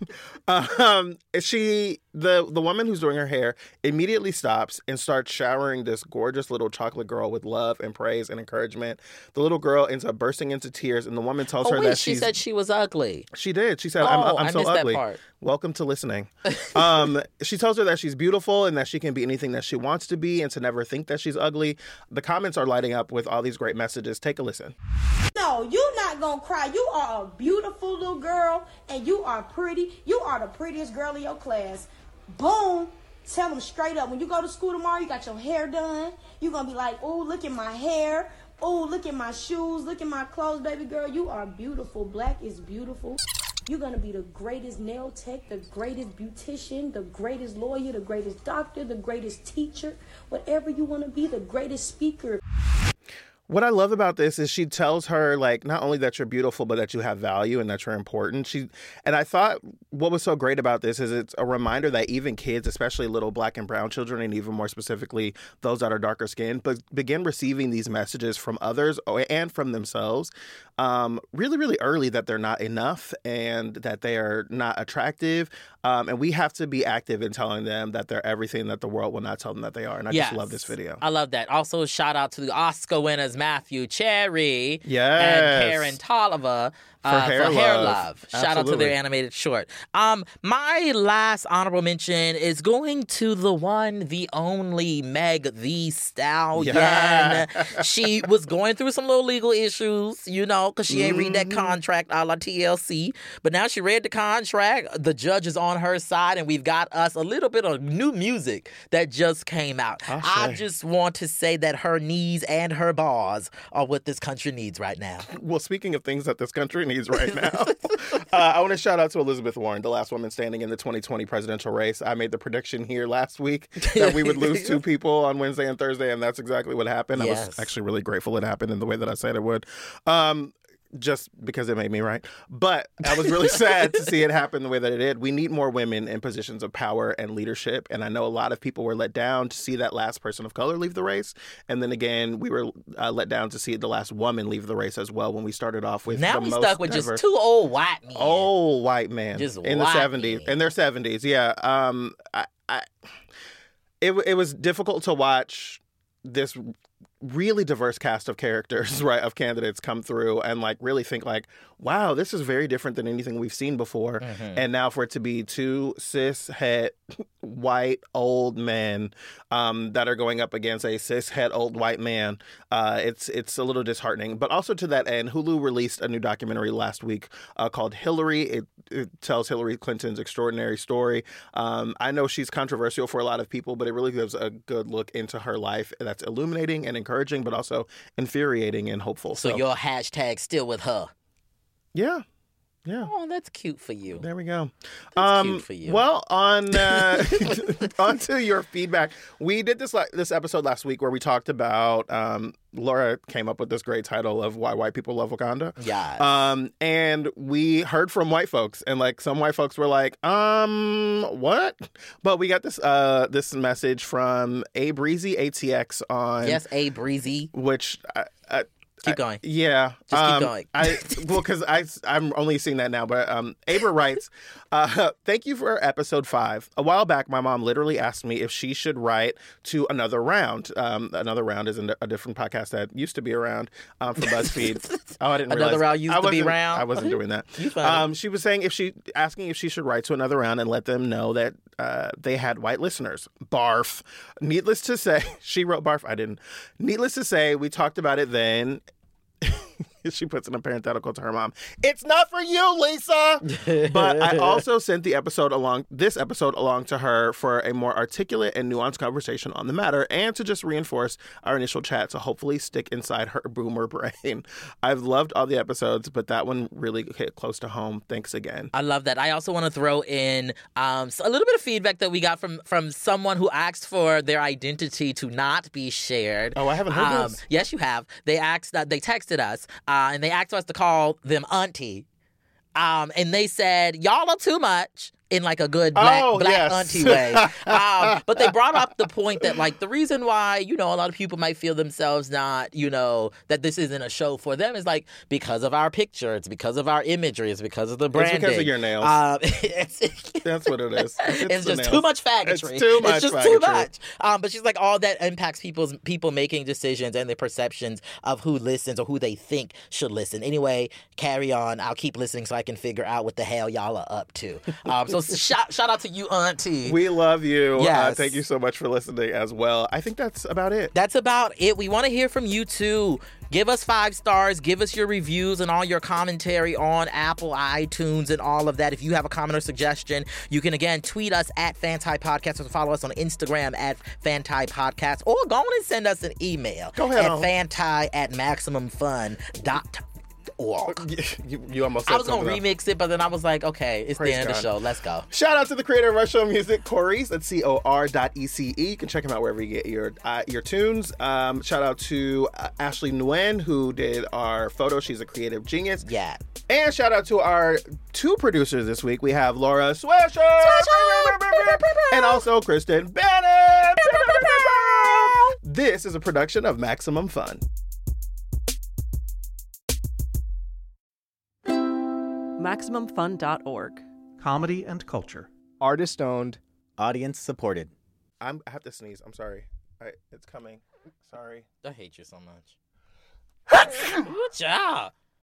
B: um, she the the woman who's doing her hair immediately stops and starts showering this gorgeous little chocolate girl with love and praise and encouragement. The little girl ends up bursting into tears, and the woman tells
A: Oh,
B: her
A: wait,
B: that
A: she
B: she's,
A: said she was ugly.
B: she did. She said,
A: Oh,
B: "I'm, I'm
A: I
B: so
A: missed that
B: ugly."
A: part.
B: Welcome to listening. um, she tells her that she's beautiful and that she can be anything that she wants to be, and to never think that she's ugly. The comments are lighting up with all these great messages. Take a listen.
O: No, you're not gonna cry. You are a beautiful little girl, and you are pretty. You are the prettiest girl in your class. Boom. Tell them straight up. When you go to school tomorrow, you got your hair done. You're gonna be like, oh, look at my hair. Oh, look at my shoes. Look at my clothes, baby girl. You are beautiful. Black is beautiful. You're gonna be the greatest nail tech, the greatest beautician, the greatest lawyer, the greatest doctor, the greatest teacher. Whatever you wanna be, the greatest speaker.
B: What I love about this is she tells her, like, not only that you're beautiful, but that you have value and that you're important. She, and I thought what was so great about this is it's a reminder that even kids, especially little black and brown children, and even more specifically those that are darker skinned, but begin receiving these messages from others and from themselves um, really, really early, that they're not enough and that they are not attractive. Um, and we have to be active in telling them that they're everything that the world will not tell them that they are. And I
A: Yes.
B: just love this video.
A: I love that. Also, shout out to the Oscar winners Matthew Cherry
B: Yes.
A: and Karen Tolliver
B: For
A: uh,
B: Hair
A: for Hair
B: Love.
A: Love. Shout out to
B: Absolutely.
A: their animated short. Um, my last honorable mention is going to the one, the only Meg the Stallion.
B: Yeah.
A: She was going through some little legal issues, you know, because she ain't read that
B: Mm-hmm.
A: contract a la T L C. But now she read the contract. The judge is on her side, and we've got us a little bit of new music that just came out. I
B: Ashe.
A: just want to say that her knees and her bars are what this country needs right now.
B: Well, speaking of things that this country needs right now, uh, I want to shout out to Elizabeth Warren, the last woman standing in the twenty twenty presidential race. I made the prediction here last week that we would lose two people on Wednesday and Thursday, and that's exactly what happened. I
A: Yes.
B: was actually really grateful it happened in the way that I said it would. Um, just because it made me right. But I was really sad to see it happen the way that it did. We need more women in positions of power and leadership. And I know a lot of people were let down to see that last person of color leave the race. And then again, we were uh, let down to see the last woman leave the race as well when we started off with
A: Now
B: the
A: we
B: most
A: stuck with
B: diverse-
A: just two old white men.
B: old white men
A: Just
B: in the
A: white
B: seventies, in their seventies. Yeah. Um, I, I, it, it was difficult to watch this really diverse cast of characters, right, of candidates come through and like really think like, wow, this is very different than anything we've seen before.
A: Mhm.
B: And now for it to be two cis het white old men um, that are going up against a cis het old white man, uh, it's it's a little disheartening. But also to that end, Hulu released a new documentary last week uh, called Hillary. It, it tells Hillary Clinton's extraordinary story. Um, I know she's controversial for a lot of people, but it really gives a good look into her life that's illuminating and encouraging, but also infuriating and hopeful.
A: So,
B: So,
A: your hashtag still with her.
B: yeah. Yeah.
A: Oh, that's cute for you.
B: There we go.
A: That's
B: um,
A: cute for you.
B: Well, on uh, onto your feedback. We did this like this episode last week where we talked about um, Laura came up with this great title of Why White People Love Wakanda.
A: Yeah.
B: Um, and we heard from white folks, and like some white folks were like, um, what? But we got this uh this message from A Breezy A T X on
A: Yes, A Breezy.
B: which I, I,
A: Keep
B: I,
A: going.
B: Yeah.
A: Just
B: um,
A: keep going.
B: I well, because I I'm only seeing that now. But um, Aber writes, uh, "Thank you for episode five. A while back, my mom literally asked me if she should write to Another Round. Um, Another Round is a different podcast that used to be around um, from BuzzFeed. Oh, I didn't
A: Another
B: realize.
A: Round used
B: I
A: to be
B: wasn't-
A: around?
B: I wasn't doing that.
A: You funny.
B: Um, she was saying if she asking if she should write to Another Round and let them know that uh, they had white listeners. Barf. Needless to say, she wrote barf. I didn't. Needless to say, we talked about it then." She puts in a parenthetical to her mom. It's not for you, Lisa. But I also sent the episode along, this episode along to her for a more articulate and nuanced conversation on the matter, and to just reinforce our initial chat to hopefully stick inside her boomer brain. I've loved all the episodes, but that one really hit close to home. Thanks again.
A: I love that. I also want to throw in um, a little bit of feedback that we got from from someone who asked for their identity to not be shared.
B: Oh, I haven't heard
A: um,
B: this.
A: Yes, you have. They asked that they texted us uh, and they asked us to call them auntie. Um, and they said, y'all are too much. In like a good black,
B: Oh,
A: black
B: yes.
A: auntie way. Um, but they brought up the point that like the reason why, you know, a lot of people might feel themselves not, you know, that this isn't a show for them is like because of our picture. It's because of our imagery. It's because of the branding.
B: It's because of your nails.
A: Um, it's,
B: That's what it is. It's,
A: it's
B: the
A: just
B: nails.
A: too much faggotry.
B: It's too much
A: It's just
B: faggotry.
A: too much. Um, but she's like, all that impacts people's people making decisions and their perceptions of who listens or who they think should listen. Anyway, carry on. I'll keep listening so I can figure out what the hell y'all are up to. Um, so shout, shout out to you, auntie.
B: We love you.
A: Yes.
B: Uh, thank you so much for listening as well. I think that's about it.
A: That's about it. We want to hear from you too. Give us five stars. Give us your reviews and all your commentary on Apple, iTunes, and all of that. If you have a comment or suggestion, you can again tweet us at Fantai Podcast or follow us on Instagram at Fantai Podcast, or go on and send us an email
B: Go ahead
A: at
B: on.
A: fantai at maximum fun dot org.
B: You, you almost said
A: I was gonna
B: something else.
A: remix it, but then I was like, okay, it's
B: Praise
A: the end of the
B: God.
A: show. Let's go.
B: Shout out to the creator of our show music, Corey's. That's C O R dot E C E. You can check him out wherever you get your uh, your tunes. Um, shout out to uh, Ashley Nguyen, who did our photo. She's a creative genius.
A: Yeah.
B: And shout out to our two producers this week. We have Laura Swisher, and also Kristen Bennett. This is a production of Maximum Fun.
P: Maximum Fun dot org.
Q: Comedy and culture.
R: Artist owned. Audience supported.
B: I'm, I have to sneeze. I'm sorry. I, it's coming. Sorry.
A: I hate you so much. Good job.